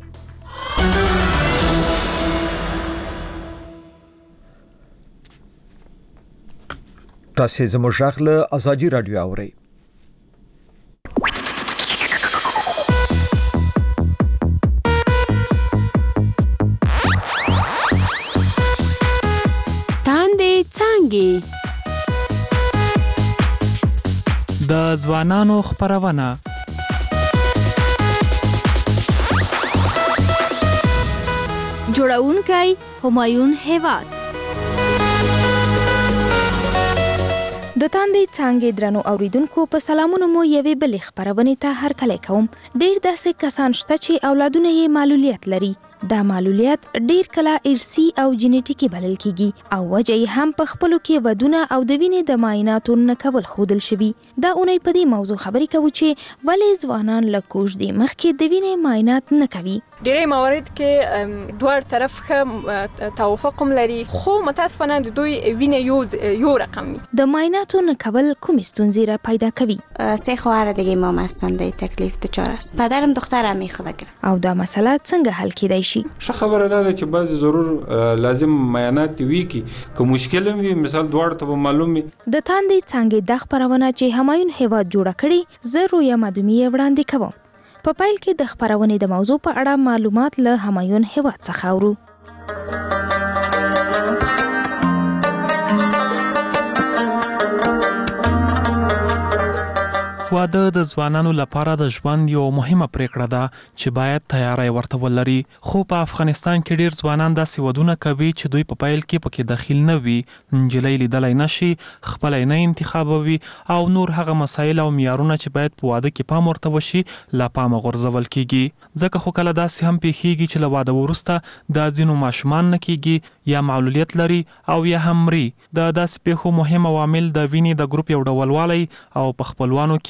تاسو زموږ غږ له ازادي رادیو اورئ. تاندې څنګه د ځوانانو خبرونه جوړونکی همایون هیواد د تاندې څنګه درنو اوریدونکو په سلامونو مو یوې بلې خبرونه ته هرکلی کوم. ډیر داسې کسان شته چې اولادونه یې معلولیت لري. دا معلولیت ډیر کله ارثي او جینیټیکي بلل کیږي او وجه یې هم په خپلو کې ودونه او د وینې د معایناتو نه کول ښودل شوي. دا اونۍ په دې موضوع خبرې کوو چې ولې ځوانان له کوژدې مخکې د وینې معاینات نه کوي. ډیری موارد کې دوه طرف ښه توافق لري خو متاسفانه د دوی وینې یو یو رقم وي. د معایناتو نه کول کوم ستونزې را پیدا کوي؟ سه خواهر دیگه ما هستند تکلیف دچار است. پدرم دخترم میخواد گرفت. او دا مسئله څنګه حل کیدای شي؟ ښه خبره ده چې بعضی ضرور لازم معاینات وي کی که مشکل وي مثال دواړه ته معلوم وي. د تاندې څنګه د خبرونه چې همایون هیواد جوړ کړي زه رویا مدومی وړاندې کوم. په پایل کې د خبرونې د موضوع په اړه معلومات له همایون هیواد څخه اورو. واده د ځوانانو لپاره د ژوند یو مهمه پریکړه ده چې باید تیاری ورته ولري. خو په افغانستان کې ډیر ځوانان داسې ودونه کوي چې دوی په پایل کې پکې داخل نه وي، نجلۍ لیدلای نشي، خپل نه انتخابوي او نور هغه مسایل او معیارونه چې باید په واده کې پام ورته وشي لا پام غورځول کیږي. ځکه خو کله داسې هم پیښیږي چې له واده وروسته د ځینو ماشومان نه کیږي یا معلولیت لري او یا هم مري. د داسې پیښو مهم عوامل د وینې د ګروپ یو ډولوالی او په خپلوانو کې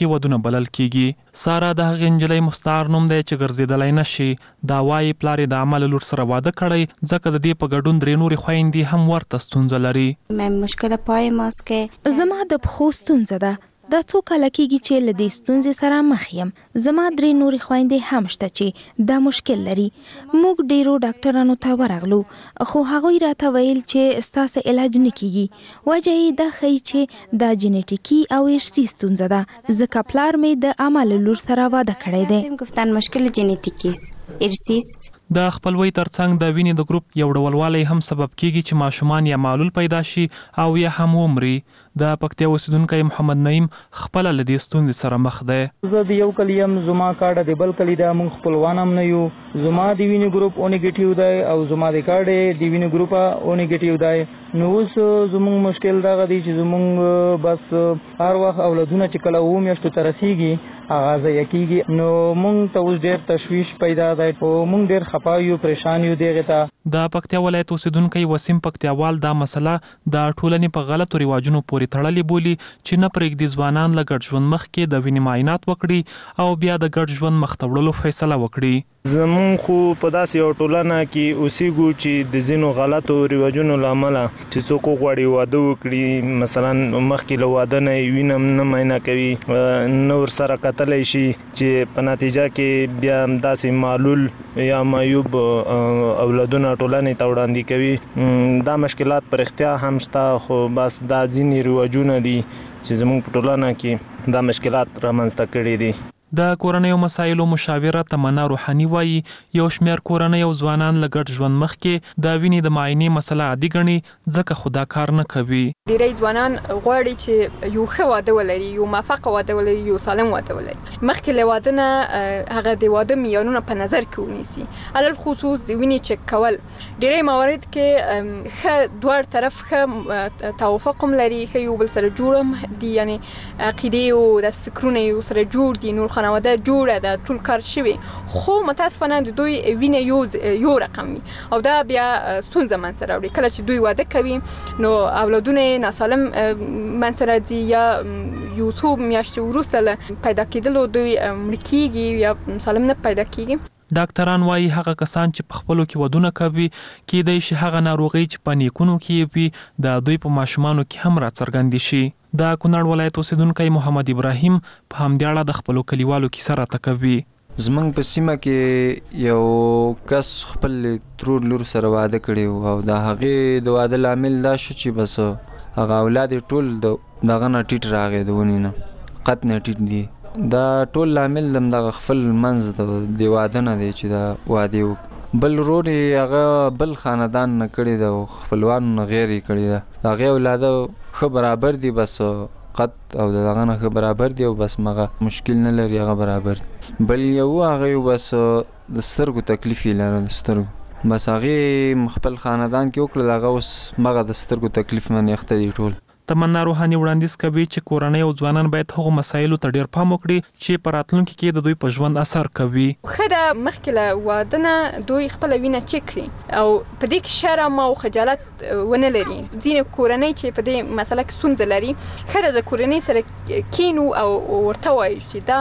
ودونه بلل کیږي. سارا د هغې نجلۍ مستعار نوم دی چې ګرځېدلی نشي. دا وایي پلار یې د عمل لور سره واده کړی ځکه د دې په ګډون درې نورې خویندې هم ورته ستونزه لري. مشکل پای ماست که زما د پښو ستونزه ده. دا څو کاله کېږي چې له دې ستونزې سره مخ یم. زما درې نورې خویندې هم شته چې دا مشکل لري. موږ ډیرو ډاکټرانو ته ورغلو خو هغوی راته ویل چې ستاسو علاج نه کیږي. وجه یې دا ښیي چې دا جینیټیکي او ارثي ستونزه ده ځکه پلار مې د عمل لور سره واده کړی دی. گفتن مشکل جینیتیکی است، ارثی است. د خپلوۍ ترڅنګ د وینې د ګروپ یو ډولوالی هم سبب کیږي چې ماشومان یا معلول پیدا شي او یا هم ومري. د پکتیا اوسیدونکی محمد نعیم خپل له دې ستونزې سره مخ دی. زه د یو کلی یم، زما کارډ د بل کلی دا موږ خپلوان هم نه یو. زما د وینې ګروپ او نیگیټیو دی او زما د کارډ د وینې ګروپ او نیگیټیو دی. نو اوس زموږ مشکل دا غدي چې زموږ بس هر وخت اولادونه چې کله و میاشتو ته رسیږي هغه یکیږي. نو موږ ته اوس ډېر تشویش پیدا دی او موږ ډېر خفا یو، پریشان یو دغه ته. د پکتیا ولایت اوسیدونکی وسیم پکتیاوال دا مسله د ټولنې په غلطو رواجونو پورې تړلې بولي چې نه پرېږدي ځوانان له ګډ ژوند مخکې د وینې معاینات وکړي او بیا د ګډ ژوند مخ ته وړلو فیصله وکړي. زمون خو په داسې یو ټولنه کې اوسېږو چې د ځینو غلطو رواجونو له امله چې څوک غواړي واده وکړي، مثلا مخکې له واده نه یې وینه نه معاینه کوي، نه ورسره کتلی شي چې په نتیجه کې بیا داسې معلول یا معیوب اولادونه ټولنې ته وړاندې کوي. دا مشکلات پر اختیا هم شته خو بس دا ځینې رواجونه دي چې زموږ په ټولنه کې دا مشکلات رامنځته کړي دي. د کورنیو مسایلو مشاوره تمنا روحاني وایي یو شمېر کورنۍ او ځوانان له ګډ ژوند مخکې د وینې د معاینې مسله عادي ګڼي ځکه خو دا کار نه کوي. ډیری ځوانان غواړي چې یو ښه واده ولري، یو موفق واده ولري، یو سالم واده ولري. مخکې له واده نه هغه د واده معیارونه په نظر کې ونیسي، علل خصوص د وینې چک کول. ډیری موارد کې ښه دوه طرف ښه توافق هم لري، ښه یو بل سره جوړ دي، یعنی عقیده او د فکرونه یو سره جوړ دي، نور خانواده جوړه ده، ټول کار شوی، خو متاسفانه د دوی وینه یو یو رقم وي او دا بیا ستونزه منځ راوړي. کله چې دوی واده کوي نو اولادونه ناسالم منځ راځي یا یو څو میاشتې وروسته له پیدا کېدلو دوی مړه کېږي یا سالم نه پیدا کېږي. ډاکټران وایي هغه کسان چې په خپلو کې ودونه کوي کېدای شي هغه ناروغي چې په نیکونو کې وي د دوی په ماشومانو کې هم راڅرګندې شي. د کونړ ولایت اوسیدونکی محمد ابراهیم په همدې اړه د خپلو کلیوالو کیسه راته کوي. زمونږ په سیمه کې یو کس خپل ترور لور سره واده کړی او د هغې د واده لامل دا شو چې بس هغه اولاد ټول دغه نه ټیټ راغی، د ونې نه قط نه ټیټ دي. دا ټول لامل د دغه خپل منځ د واده نه دی چې دا واده وکړي. بل ورور یې هغه بل خاندان نه کړی ده او خپلوانو نه غیر یې کړی ده. د هغې اولاده ښه برابر دي، بس قط او د دغه نه ښه برابر دي او بس مغه مشکل نه لري، هغه برابر دي. بل یو هغه یو بس د سترګو تکلیف یې لرل، د سترګو بس هغې خپل خاندان کې وکړل، هغه اوس مغه د سترګو تکلیف نه یخته دي ټول. تمنا روحاني وړاندیز کوي چې کورنۍ او ځوانان باید هغو مسایلو ته ډیر پام وکړي چې په راتلونکي کې د دوی په ژوند اثر کوي. ښه ده مخکې له واده نه دوی خپله وینه چک کړي او په دې کې شرم او خجالت ونه لري. ځینې کورنۍ چې په دې مسله کې ستونزه لري ښه ده د کورنۍ سره کینو او ورته وایو چې دا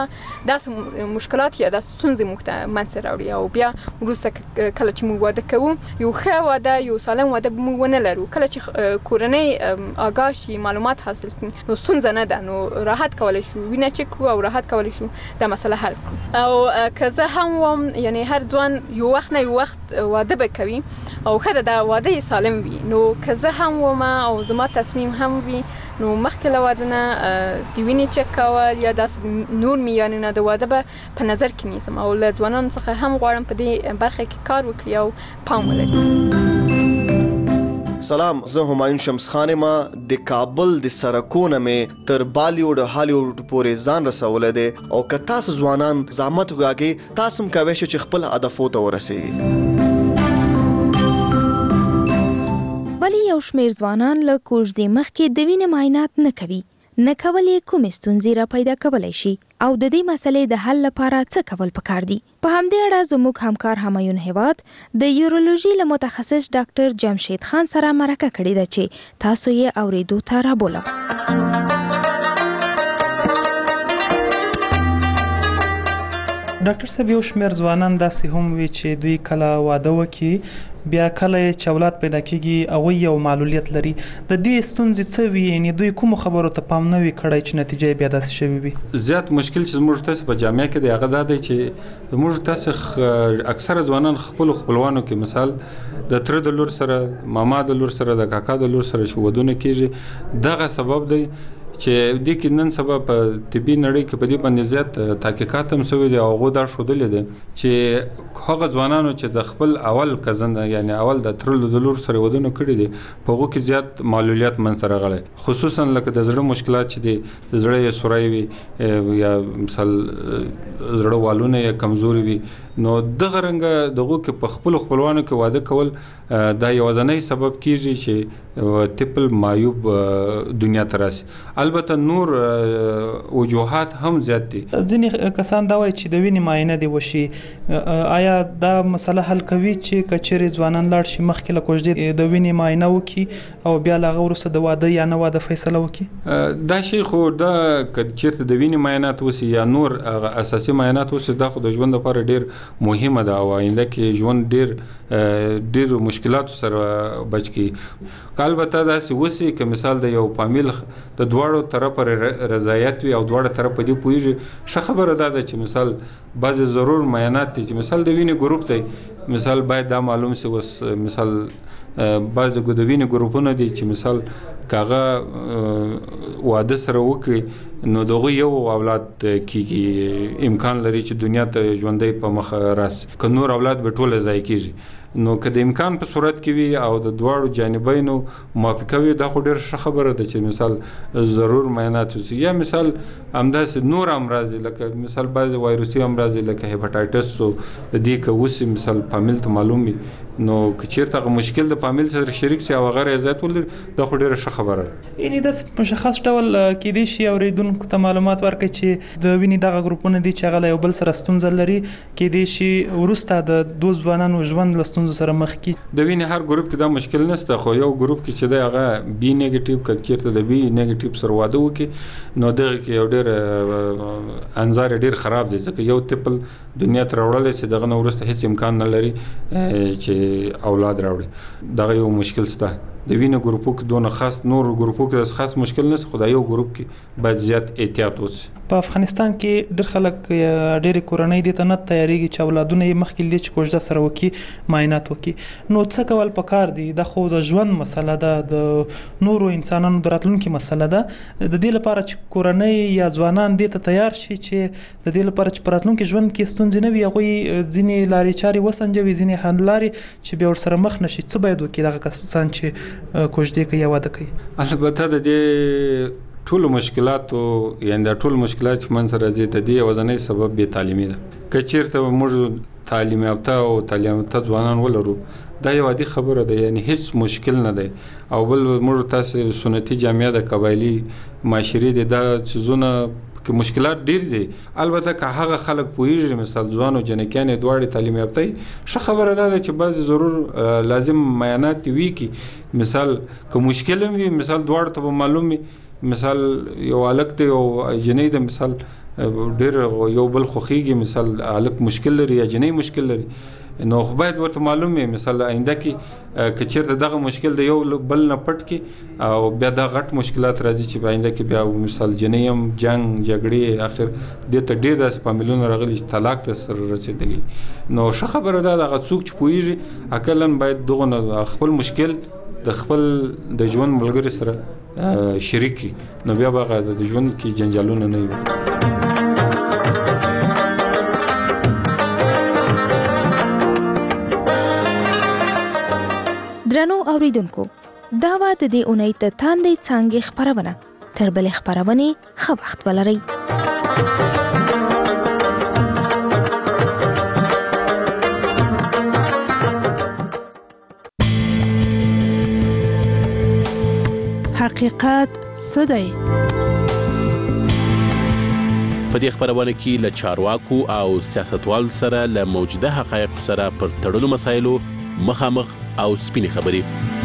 داسې مشکلات یا داسې ستونزې موږ ته منځته راوړي او بیا وروسته کله چې موږ واده کوو یو ښه واده یو سالم واده به موږ ونه لرو. کله چې کورنۍ آګاه شي معلومات حاصل کړي نو ستونزه نه ده، نو راحت کولی شو وینه چک کړو او راحت کولی شو دا مسله حل کړو. او که زه هم وم یعنی هر ځوان یو وخت نه یو وخت واده به کوي او ښه ده دا واده یې سالم وي. نو که زه هم وم او زما تصمیم هم وي نو مخکې له واده نه د وینې چک کول یا داسې نور معیارونه د واده به په نظر کې نیسم او له ځوانانو څخه هم غواړم په دې برخه کې کار وکړي او پام ولري. سلام، زه همایون شمس خان ما د کابل د سرکونه مې تر بالیوډ هالیوډ پورې ځان رسولی دی او که تاسو ځوانان زحمت وګاږئ تاسو هم کولی شئ چې خپل هدفو ته ورسیږئ. ولی یو شمېر ځوانان له کوژدې مخکې د وینې معاینات نه کوي. نه کول یې کومې ستونزې را پیدا کولی شي او د دې مسلې د حل لپاره څه کول پکار دي؟ په همدې اړه زموږ همکار همایون هیواد د یورولوژي له متخصص ډاکټر جمشید خان سره مرکه کړې ده چې تاسو یې اورېدو ته رابولم. ډاکټر صاحب یو شمېر ځوانان داسې هم وي چې دوی کله واده وکړي بیا کله چې اولاد پیدا کیږي هغوی یو معلولیت لري د دې ستونزې څه وي یعنې دوی کومو خبرو ته پام نه وي کړی چې نتیجه بیا داسې شوې وي زیات مشکل چې زموږ تاسې په جامعه کې دی هغه دا دی چې زموږ تاسې اکثره ځوانان خپلو خپلوانو کې مثال د تره د لور سره ماما د لور سره د کاکا د لور سره چې ودونه کېږي دغه سبب دی چې د کې نن سبا په طبي نړۍ کې په دې باندې زیات تحقیقات هم شوي دي او هغو دا ښودلي دي چې هغه ځوانانو چې د خپل اول کزن یعنی اول د تره د لور سره ودونه کړي دي په هغو کې زیات معلولیت منځته راغلی خصوصا لکه د زړه مشکلات چې دي د زړه یې سوری وي یا مثال زړه والونه یې کمزوري وي نو دغه رنګه دغو کې په خپلو خپلوانو کې واده کول دا یوازینی سبب کیږي چې طفل معیوب دنیا ته راسي البته نور وجوهات هم زیات دي ځینې کسان دا وایي چې د وینې معاینه دې وشي آیا دا مسله حل کوي چې کچېرې ځوانان لاړ شي مخکې له کوژدې د وینې معاینه وکړي او بیا له هغه وروسته د واده یا نه واده فیصله وکړي دا شی خو دا که چېرته د وینې معاینات وسي یا نور اساسي معاینات وسي دا خو د ژوند لپاره ډېر مهمه ده او آینده کې ژوند ډېر ډېر مشکلاتو سره بچ کی البته داسې وسی که مثال د یو فامیل د دواړو طرفه رضایت وي او دواړه طرف په دې پوهیږي ښه خبره دا ده چې مثال بعضې ضرور معاینات دي چې مثال د وینې ګروپ دی مثال باید دا معلوم شي اوس مثال بعضې د وینې ګروپونه دي چې مثال که هغه واده سره وکړي نو دغه یو اولاد کیږي امکان لري چې دنیا ته ژوندی په مخ راسي که نور اولاد به ټوله ضایع کیږي نو که د امکان په صورت کې وي او د دواړو جانبینو موافقه وي دا خو ډېر ښه خبره ده چې مثال ضرور معاینات وشي یا مثال همداسې نور امراض دي لکه مثال بعضې وایروسي امراض دي لکه هیپاټایټس و د دې که وسي مثال فامیل ته معلوم وي نو که چېرته هغه مشکل د فامیل سره شریک شي او هغه رضایت ولري دا خو ډېره ښه خبره ده یعنې داسې مشخص ډول کیدای شي اورېدونکو ته معلومات ورکړي چې د وینې دغه ګروپونه دي چې هغه له یو بل سره ستونزه لري کیدای شي وروسته د دوه ځوانانو ژوند له ستونزو سره مخ کی د وینې هر ګروپ کې دا مشکل نشته خو یو ګروپ کې چې دی هغه بی نیگیټیو که چېرته د بی نیگیټیو سره واده وکړي نو دغه کې یو ډېر انظار ډېر خراب دی ځکه یو طفل دنیا ته راوړلی چې دغه نه وروسته هېڅ امکان نه لري چې اولاد راوړي دغه یو مشکل شته د وینې ګروپو کې دونه خاص نور ګروپو کې داسې خاص مشکل نشته خو دا یو ګروپ کې باید زیات احتیاط وشي په افغانستان کې ډېر خلک ډېرې کورنۍ دې ته نه تیارېږي چې اولادونه یې مخکې دي چې کوژده سره وکړي معاینات وکړي نو څه کول پکار دي دا خو د ژوند مسله ده د نورو انسانانو د راتلونکي مسله ده د دې لپاره چې کورنۍ یا ځوانان دې ته تیار شي چې د دې لپاره چې په راتلونکي ژوند کې ستونزې نه وي هغوی ځینې لارې چارې وسنجوي ځینې حل لارې چې بیا ورسره مخ نه شي څه باید وکړي دغه کسان چې کوژدې کوي یا واده کوي البته د دې ټولو مشکلاتو یعنې د ټولو مشکلات چې منځته راځي د دې یوازینی سبب بې تعلیمي ده که چېرته موږ تعلیم یافته او تعلیم یافته ځوانان ولرو دا یو عادي خبره ده یعنی هیڅ مشکل نه دی او بل موږ تاسې سنتي جامعه د قبایلي معاشرې دي دا څیزونه که مشکلات ډیر دي البته که هغه خلک پوهیږي مثال ځوان او جنکیان دواړه تعلیم یافته ښه خبره ده چې بعض ضرور لازم معاینات وي کی مثال که مشکل وي مثال دواړه ته معلوم وي مثال یو الک ته یو جنې د مثال ډیر یو بل خوخیږي مثال الک مشکل لري یا جنې مشکل لري نو خو باید ورته معلوم وي مثال آینده کې که چېرته دغه مشکل د یو بل نه پټ کړي او بیا دا غټ مشکلات راځي چې آینده کې بیا مثال جنۍ هم جنګ جګړې اخر دې ته ډېر داسې فامیلونه راغلي چې طلاق ته سره رسېدلي نو ښه خبره ده دغه څوک چې پوهېږي عقلاً باید دغه نه خپل مشکل د خپل د ژوند ملګري سره شریک کړي نو بیا به هغه د ژوند کې جنجالونه نه وي درنو اوریدونکو دا وا د دې اونۍ ته تاندې څانګې خبرونه تر بلې خبرونې ښه وخت ولرئ حقیقت څه دی په دې خبرونه کې له چارواکو او سیاستوالو سره له موجوده حقایقو سره پر تړلو مسایلو مخامخ او سپینې خبرې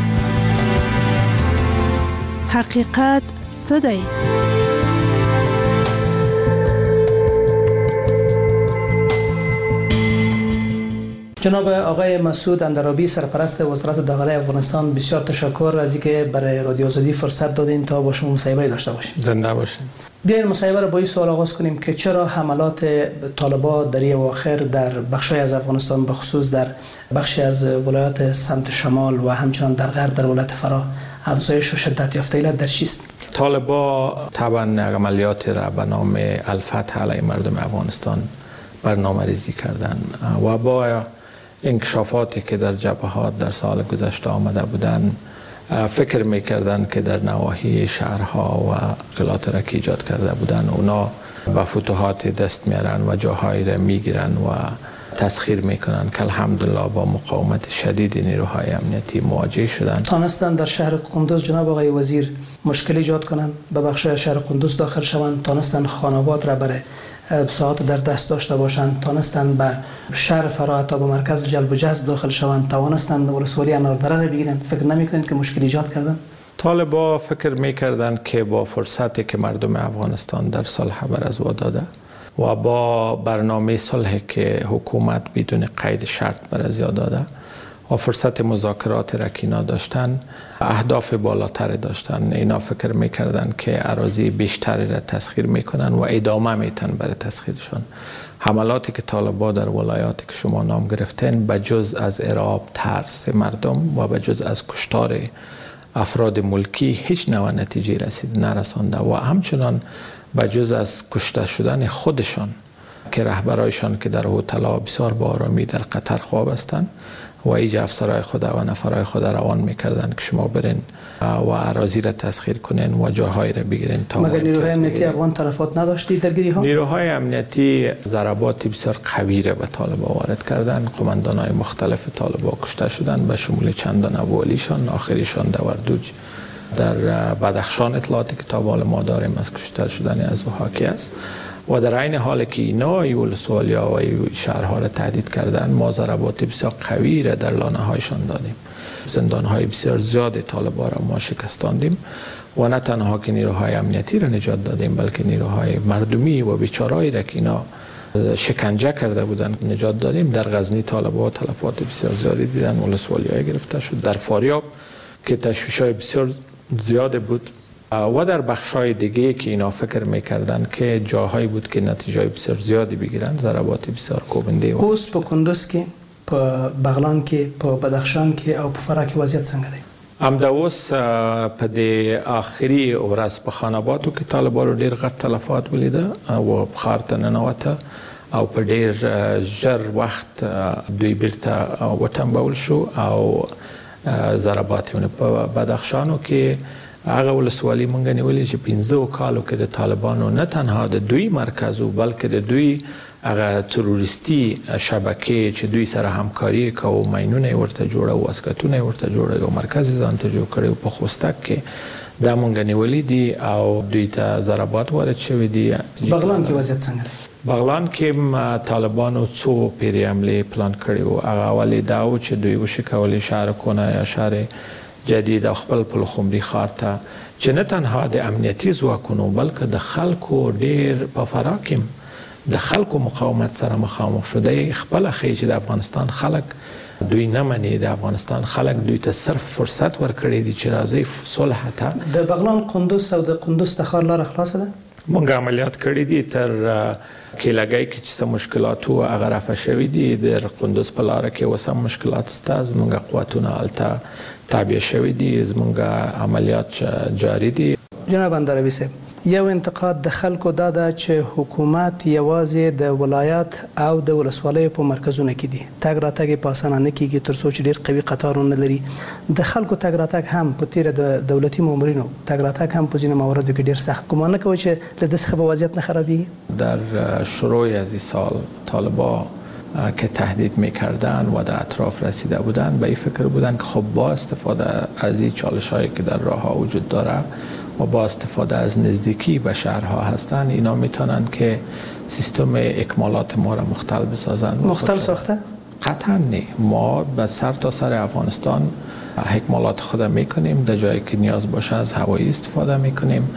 حقیقت څه دی جناب آقای مسعود اندرابی سرپرست وزارت داخلی افغانستان، بسیار تشکر از اینکه برای رادیو آزادی فرصت دادین تا با شما مصاحبه داشته باشیم. زنده باشین. بیاین مصاحبه را با این سوال آغاز کنیم که چرا حملات طالبان در اواخر در بخشی از افغانستان، به خصوص در بخشی از ولایات سمت شمال و همچنان در غرب در ولایت فرا افزایش و شدت یافته؟ علت در چیست؟ طالبان طبعا عملیات را به نام الفتح علیه مردم افغانستان برنامه ریزی کردن و با انکشافاتی که در جبهات در سال گذشته آمده بودن فکر میکردن که در نواحی شهرها و مشکلات را که ایجاد کرده بودن اونا با فتوحات دست میارن و جاهایی را میگیرن و تسخیر میکنن که الحمدلله با مقاومت شدید نیروهای امنیتی مواجه شدن. تانستن در شهر قندوز جناب آقای وزیر مشکل ایجاد کنن، به بخش شهر قندوز داخل شوند، تانستن خانوات را برای ساعت در دست داشته باشند، تانستن به شهر فرا تا به مرکز جلب و جذب داخل شوند، توانستن ولسوالی اناردره را بگیرند. فکر نمیکنید که مشکل ایجاد کردن؟ طالبان فکر میکردن که با فرصتی که مردم افغانستان در صلح بر از داده و با برنامه صلح که حکومت بدون قید شرط بر از داده و فرصت مذاکرات را که اینا داشتن، اهداف بالاتر داشتن، اینا فکر میکردن که اراضی بیشتری را تسخیر میکنن و ادامه میتن برای تسخیرشان. حملاتی که طالبان در ولایاتی که شما نام گرفتین به جز از ارعاب ترس مردم و به جز از کشتار افراد ملکی هیچ نوع نتیجه رسید نرسانده و همچنان به جز از کشته شدن خودشان که رهبرایشان که در هتل‌ها بسیار با آرامی در قطر خواب هستند و ایجا افسرهای خود و نفرهای خود روان میکردن که شما برین و اراضی را تسخیر کنین و جاهای را بگیرین. تا مگر نیروهای امنیتی افغان تلفات نداشتی درگیری ها؟ نیروهای امنیتی ضربات بسیار قوی را به طالبان وارد کردن. قماندانهای مختلف طالبان کشته شدند به شمول چندان اولیشان، آخریشان دوردوج در بدخشان. اطلاعاتی که تا حال ما داریم از کشته شدن از او حاکی است و در عین حال که اینا ولسوالیا و شهرها را تهدید کردن، ما ضربات بسیار قوی را در لانه هایشان دادیم. زندان های بسیار زیاد طالبان را ما شکستاندیم و نه تنها که نیروهای امنیتی را نجات دادیم بلکه نیروهای مردمی و بیچارهایی را که اینا شکنجه کرده بودن نجات دادیم. در غزنی طالبان تلفات بسیار زیادی دیدن، ولسوالی‌ها گرفته شد. در فاریاب که تشویش‌های بسیار زیاد بود و در بخش‌های دیگه که اینا فکر می‌کردن که جاهایی بود که نتیجه بسیار زیادی بگیرن، ضربات بسیار کوبنده و اوس په کندوز کې، په بغلان کې، په بدخشان کې او په فرا کې وضعیت څنګه دی؟ همدا اوس په دې آخري ورځ په خاناباتو کې طالبانو ډېر غټ تلفات ولیده او ښار ته ننوته او په ډېر ژر وخت دوی بیرته وټمبول شو او ضرباتونه په بدخشانو کې هغه ولسوالي مونږ نیولې چې پنځه کالو کې د طالبانو نه تنها د دوی مرکز او بلکې د دوی هغه تروریستي شبکه چې دوی سره همکاري کوي، ماینونه ورته جوړه او اسکتونه ورته جوړه او مرکز ځان ته جوړ کړي په خوستک کې دا مونږ نیولې دي او دوی ته ضربات وارد شوې دي. بغلان کې وضعیت څنګه دی؟ بغلان کې طالبانو څو پیری حمله پلان کړي او هغه ولې دا و چې دوی وشکولې شهر کونه یا شهر جدید او خپل پلخمري ښار ته چې نه تنها د امنیتي ځواکونو بلکې د خلکو ډېر په فرا کې د خلکو مقاومت سره مخامخ شوه. خپل خې چې د افغانستان خلک دوی نه مني، د افغانستان خلک دوی ته صرف فرصت ورکړي دي چې راځي صلح ته. د بغلان قندوز او د قندوز تخار لار خلاصه ده؟ مونږ عملیات کړي دي تر کېلګای کې چې څه مشکلات وو هغه رفع شوي دي. د قندوز په لاره کې اوس هم مشکلات شته. زموږ قوتونه هلته تابع شوي دي، زموږ عملیات جاری دي. جناب اندرابي صاحب، یو انتقاد د خلکو دا ده چې حکومت یوازې د ولایت او د ولسوالیو په مرکزونو کې دي، تګ راتګ یې په اسانه نه کېږي تر څو چې ډېر قوي قطارونه لري. د خلکو تګ راتګ هم په تیره د دولتي مامورینو تګ راتګ هم په ځینو مواردو کې ډېر سخت. ګمان نه کوئ چې له دې څخه به وضعیت نه خرابېږي؟ در شروع از این سال طالبان که تهدید میکردن و در اطراف رسیده بودن به این فکر بودن که خب با استفاده از این چالش هایی که در راه ها وجود داره و با استفاده از نزدیکی به شهرها هستن اینا میتونن که سیستم اکمالات ما را مختل بسازن. مختل ساخته؟ قطعا نه. ما به سر تا سر افغانستان اکمالات خود میکنیم، در جایی که نیاز باشه از هوایی استفاده میکنیم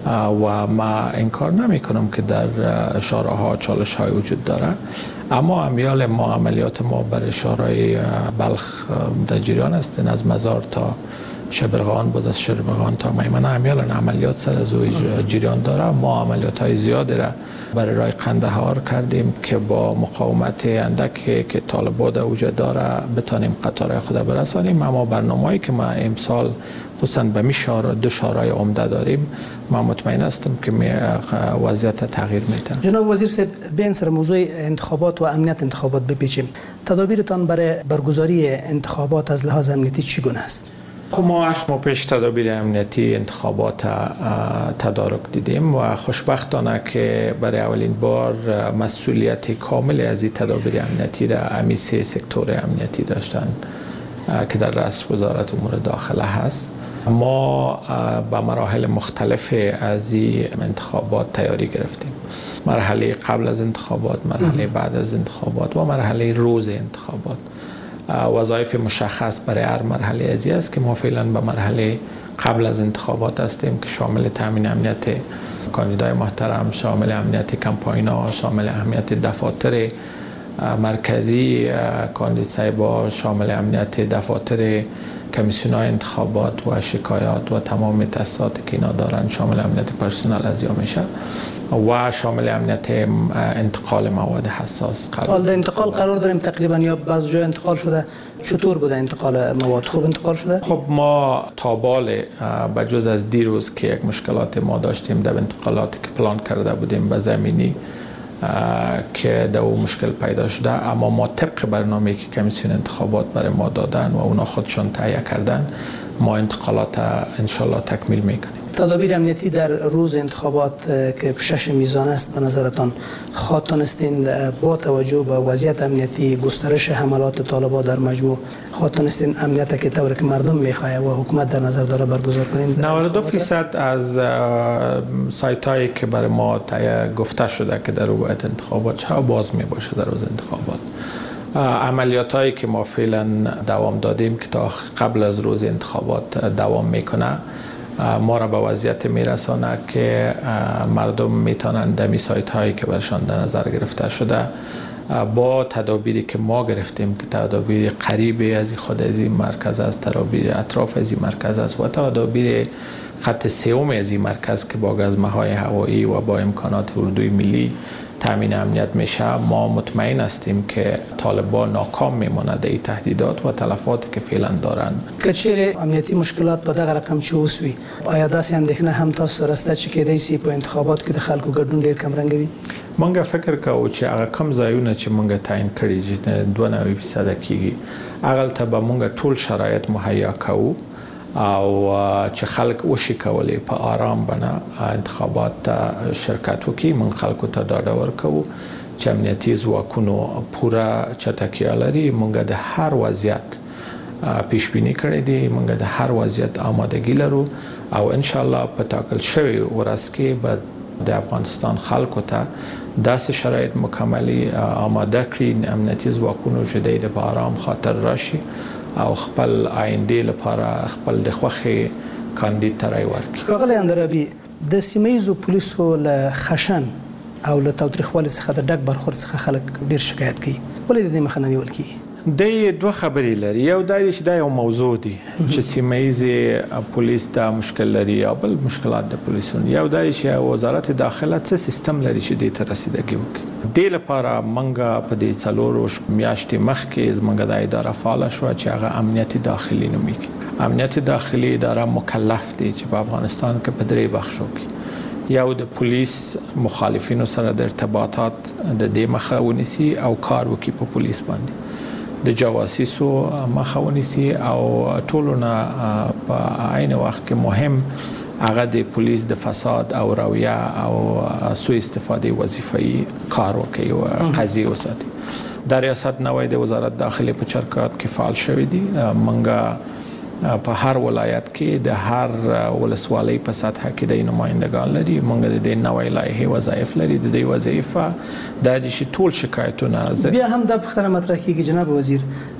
و ما انکار نمی کنم که در شهرها چالش های وجود داره، اما امیال ما عملیات ما برای شهرهای بلخ در جریان است، از مزار تا شبرغان، باز از شبرغان تا میمنه امیال عملیات سر از جریان داره. ما عملیات های زیادی را برای رای قندهار کردیم که با مقاومت اندکی که طالبان وجود داره بتانیم قطار خود برسانیم، اما برنامه‌ای که ما امسال خصوصا به می شهر دو شهرهای عمده داریم، ما مطمئن هستم که وضعیت تغییر میده. جناب وزیر صاحب، بین سر موضوع انتخابات و امنیت انتخابات بپیچیم. تدابیرتان برای برگزاری انتخابات از لحاظ امنیتی چگونه است؟ ما هشت ماه پیش تدابیر امنیتی انتخابات تدارک دیدیم و خوشبختانه که برای اولین بار مسئولیت کامل از این تدابیر امنیتی را امی سه سکتور امنیتی داشتن که در رأس وزارت امور داخله هست. ما با مراحل مختلف از این انتخابات تیاری گرفتیم. مرحله قبل از انتخابات، مرحله بعد از انتخابات و مرحله روز انتخابات. وظایف مشخص برای هر مرحله ازی است که ما فعلا به مرحله قبل از انتخابات هستیم که شامل تامین امنیت کاندیدای محترم، شامل امنیت کمپاین‌ها، شامل امنیت دفاتر مرکزی کاندیدای با شامل امنیت دفاتر کمیسیون‌های انتخابات و شکایات و تمام تاسیساتی که اینا دارن، شامل امنیت پرسنل از یا میشه و شامل امنیت انتقال مواد حساس. حال انتقال قرار داریم تقریبا یا بعض جای انتقال شده، چطور بوده انتقال مواد؟ خوب انتقال شده؟ خب ما تا بال بجز از دیروز که یک مشکلات ما داشتیم در انتقالاتی که پلان کرده بودیم به زمینی که در اون مشکل پیدا شده، اما ما طبق برنامه‌ای که کمیسیون انتخابات برای ما دادن و اونا خودشون تهیه کردن، ما انتقالات انشالله تکمیل میکنیم. تدابیر امنیتی در روز انتخابات که شش میزان است، به نظرتان خواهتانستین با توجه به وضعیت امنیتی، گسترش حملات طالبان در مجموع، خواهتانستین امنیت که طوری که مردم میخواه و حکومت در نظر داره برگزار کنین؟ نود و دو درصد از سایت هایی که برای ما گفته شده که در روز انتخابات چه باز می باشه در روز انتخابات. عملیات هایی که ما فعلا دوام دادیم که تا قبل از روز انتخابات دوام میکنه، ما را به وضعیت میرسانه که مردم میتونن دمی سایت هایی که برشان در نظر گرفته شده با تدابیری که ما گرفتیم که تدابیر قریب از خود از این مرکز است، تدابیر اطراف از این مرکز است و تدابیر خط سوم از این مرکز که با گزمه های هوایی و با امکانات اردوی ملی تامین امنیت میشه، ما مطمئن هستیم که طالبان ناکام میماند این تهدیدات و تلفاتی که فعلا دارن. کچیر امنیتی مشکلات په دغه رقم چې وسوي، آیا داسې اندېښنه هم تاسو سره شته چې کېدای شي په انتخاباتو کې د خلکو ګډون ډېر کمرنګه وي؟ مونږ فکر کوو چې هغه کم ځایونه چې مونږ تعیین کړي چې دوه نوي فیصده کېږي، هغلته به مونږ ټول شرایط مهیا کوو او چې خلک وشي کولی په آرام بنه انتخابات شرکت وکړي. من خلکو ته ډاډ ورکوو چې امنیتي ځواکونو پوره چټکتیا لري. موږ د هر وضعیت پیش بینی کړی دی، موږ د هر وضعیت آمادگی لرو او ان شاء الله په ټاکل شوی ورځ کې به د افغانستان خلکو ته داسې شرایط مکملی آماده کړي امنیتي ځواکونو چې د په آرام خاطر راشي او خپل آینده لپاره خپل د خوخي کاندید ترای ورکړي. ښاغلی اندرابي، د سیمه‌ییزو پولیسو له خشن او له تاوتریخوالي څخه د ډک برخورد څخه خلک ډیر شکایت کوي، ولې د دې مخه نه نیول کیږي؟ د دوه خبرې لري. یو دا چې دا یو موضوع دی چې سیمه‌ییز پولیس دا مشکل لري یا بل مشکلات د پولیسونو. یو دا چې وزارت داخله څه سیستم لري چې دې ته رسیدګي وکړي. د لپاره منګه په دې څلورو میاشتې مخکې زمونږ د اداره فعال شو چې هغه امنیت داخلي نومیږي. امنیت داخلي اداره مکلف دی چې په افغانستان کې په درې بخشو کې یو د پولیس مخالفینو سره د ارتباطات د دې مخه ونیسي او کار وکړي په پولیس باندې، د جواسیسو مخه ونیسي او ټولونه په عین وخت کې مهم هغه د پولیس د فساد او رویه او سوء استفاده وظیفه‌ای کار وکړي او قضیه وساتي. د ریاست نوی د وزارت داخله په چارکات کې فعال شوی دی. منګه په هر ولایت کې د هر ولسوالۍ په سطح کې د نمائندگان لري. موږ د دې نوې لایحې وظایف لري. د دې وظیفه د دې ټول شکایتونه بیا هم د پښتنه مطرح کیږي جناب وزیر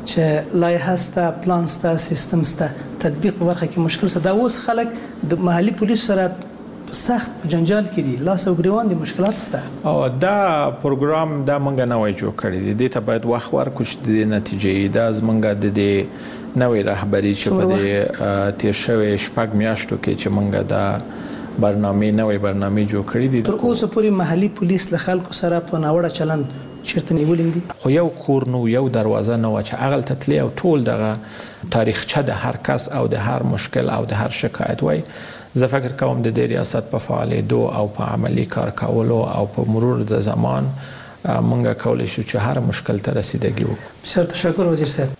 چې لایحه ستا، پلان ستا، سیستم ستا، تطبیق په برخه کې مشکل څه دا اوس خلک د محلي پولیس سره سخت جنجال کې دي لاس او ګریوان دي مشکلات سته او دا پروګرام دا مونږ نه وای جوړ کړی دی د ته باید وخت ورکړو چې د نتیجې دا زمونږ د دې نوې رهبری چې په دې تیر شوی شپږ میاشتو کې چې مونږ دا برنامه نوې برنامه جوړ کړې دي تر اوسه پورې محلي پولیس له خلکو سره په ناوړه چلند چیرته نیولې دي خو یو کور نو یو دروازه نو چې اغل تتلی او ټول دغه تاریخچه د هر کس او د هر مشکل او د هر شکایت وای زه فکر کوم د دې ریاست په فعالیتو او په عملی کار کولو او په مرور د زمان مونږ کولای شو چې هر مشکل ته رسیدګي وکړو. بسیار تشکر وزیر صاحب.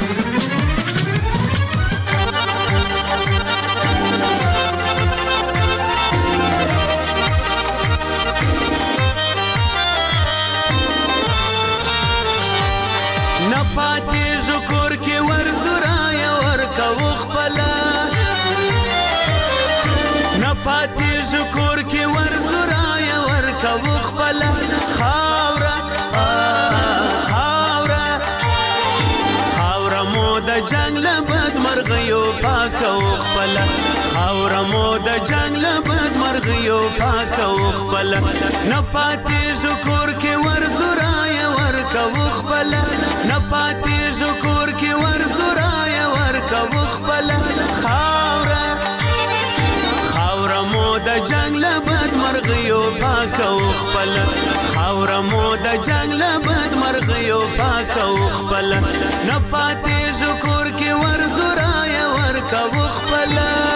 جنگ لبد مرغیو پاک او خپل خاور مو د جنگ لبد مرغیو پاک او خپل نه پاتې شکر کې ور زورای ور کو خپل نه پاتې شکر کې ور زورای ور کو خپل خاور خاور مو د جنگ لبد مرغیو پاک او خپل خاور مو د جنگ لبد مرغیو پاک او خپل نه پاتې شکر کې ور زورای ور کو خپل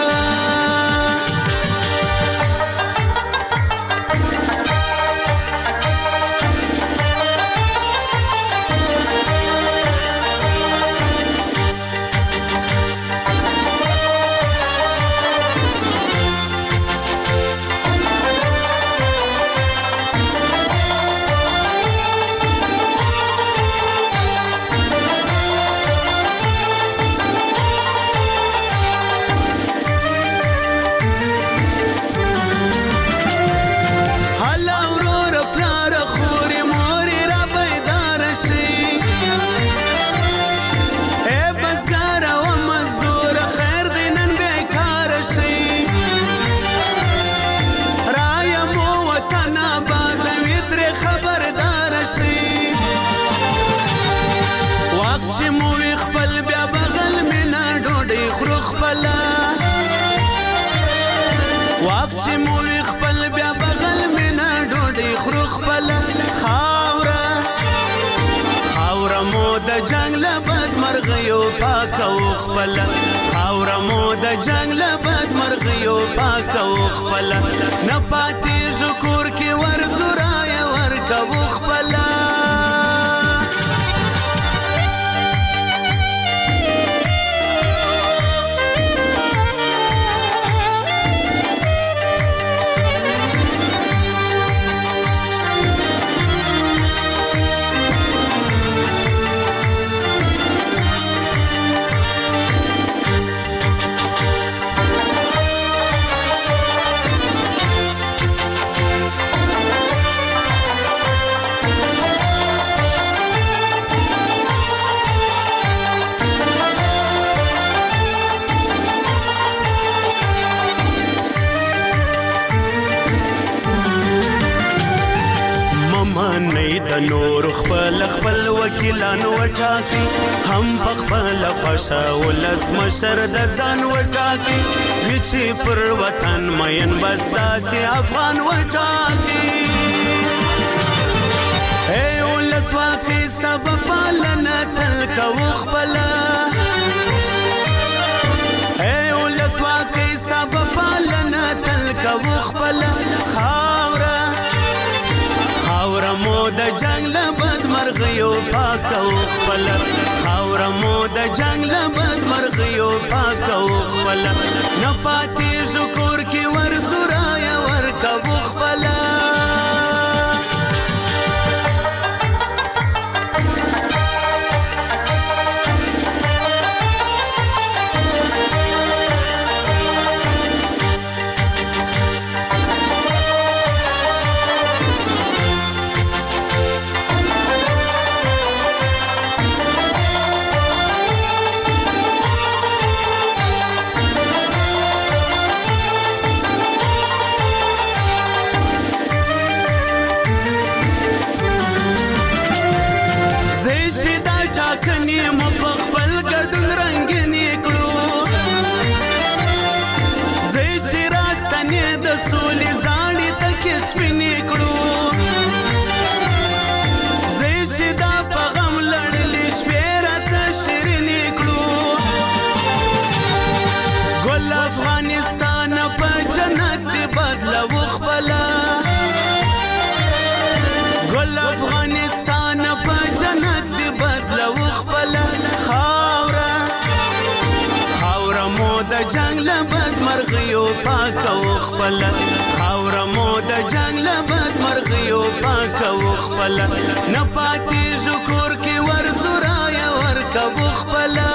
جنگ لبد مرغیو پاک او خپل خاور مو د جنگ لبد مرغیو پاک او خپل نه پاتې شکر کې ور زورای ور کو خپل نور خپل خپل وکیلانو وټاکي هم په خپل خوښه ولس مشر د ځان وټاکي چې پر وطن مین بس داسې افغان وټاکي اے ولس واکي سبب پالنه تل کو خپل اے ولس واکي سبب پالنه تل کو خپل خاور خاور مو د جنگ لبد مرغیو پاک او خپل خاور مو د جنگ لبد مرغیو پاک او خپل نه پاتې شکر کې ور زورای ور کو خپل جنگ له بد مرغیو پاکو خپل خاور مو د جنگ له بد مرغیو پاکو خپل نه پاتې ذکر کې ور زورا یا ور کبو خپل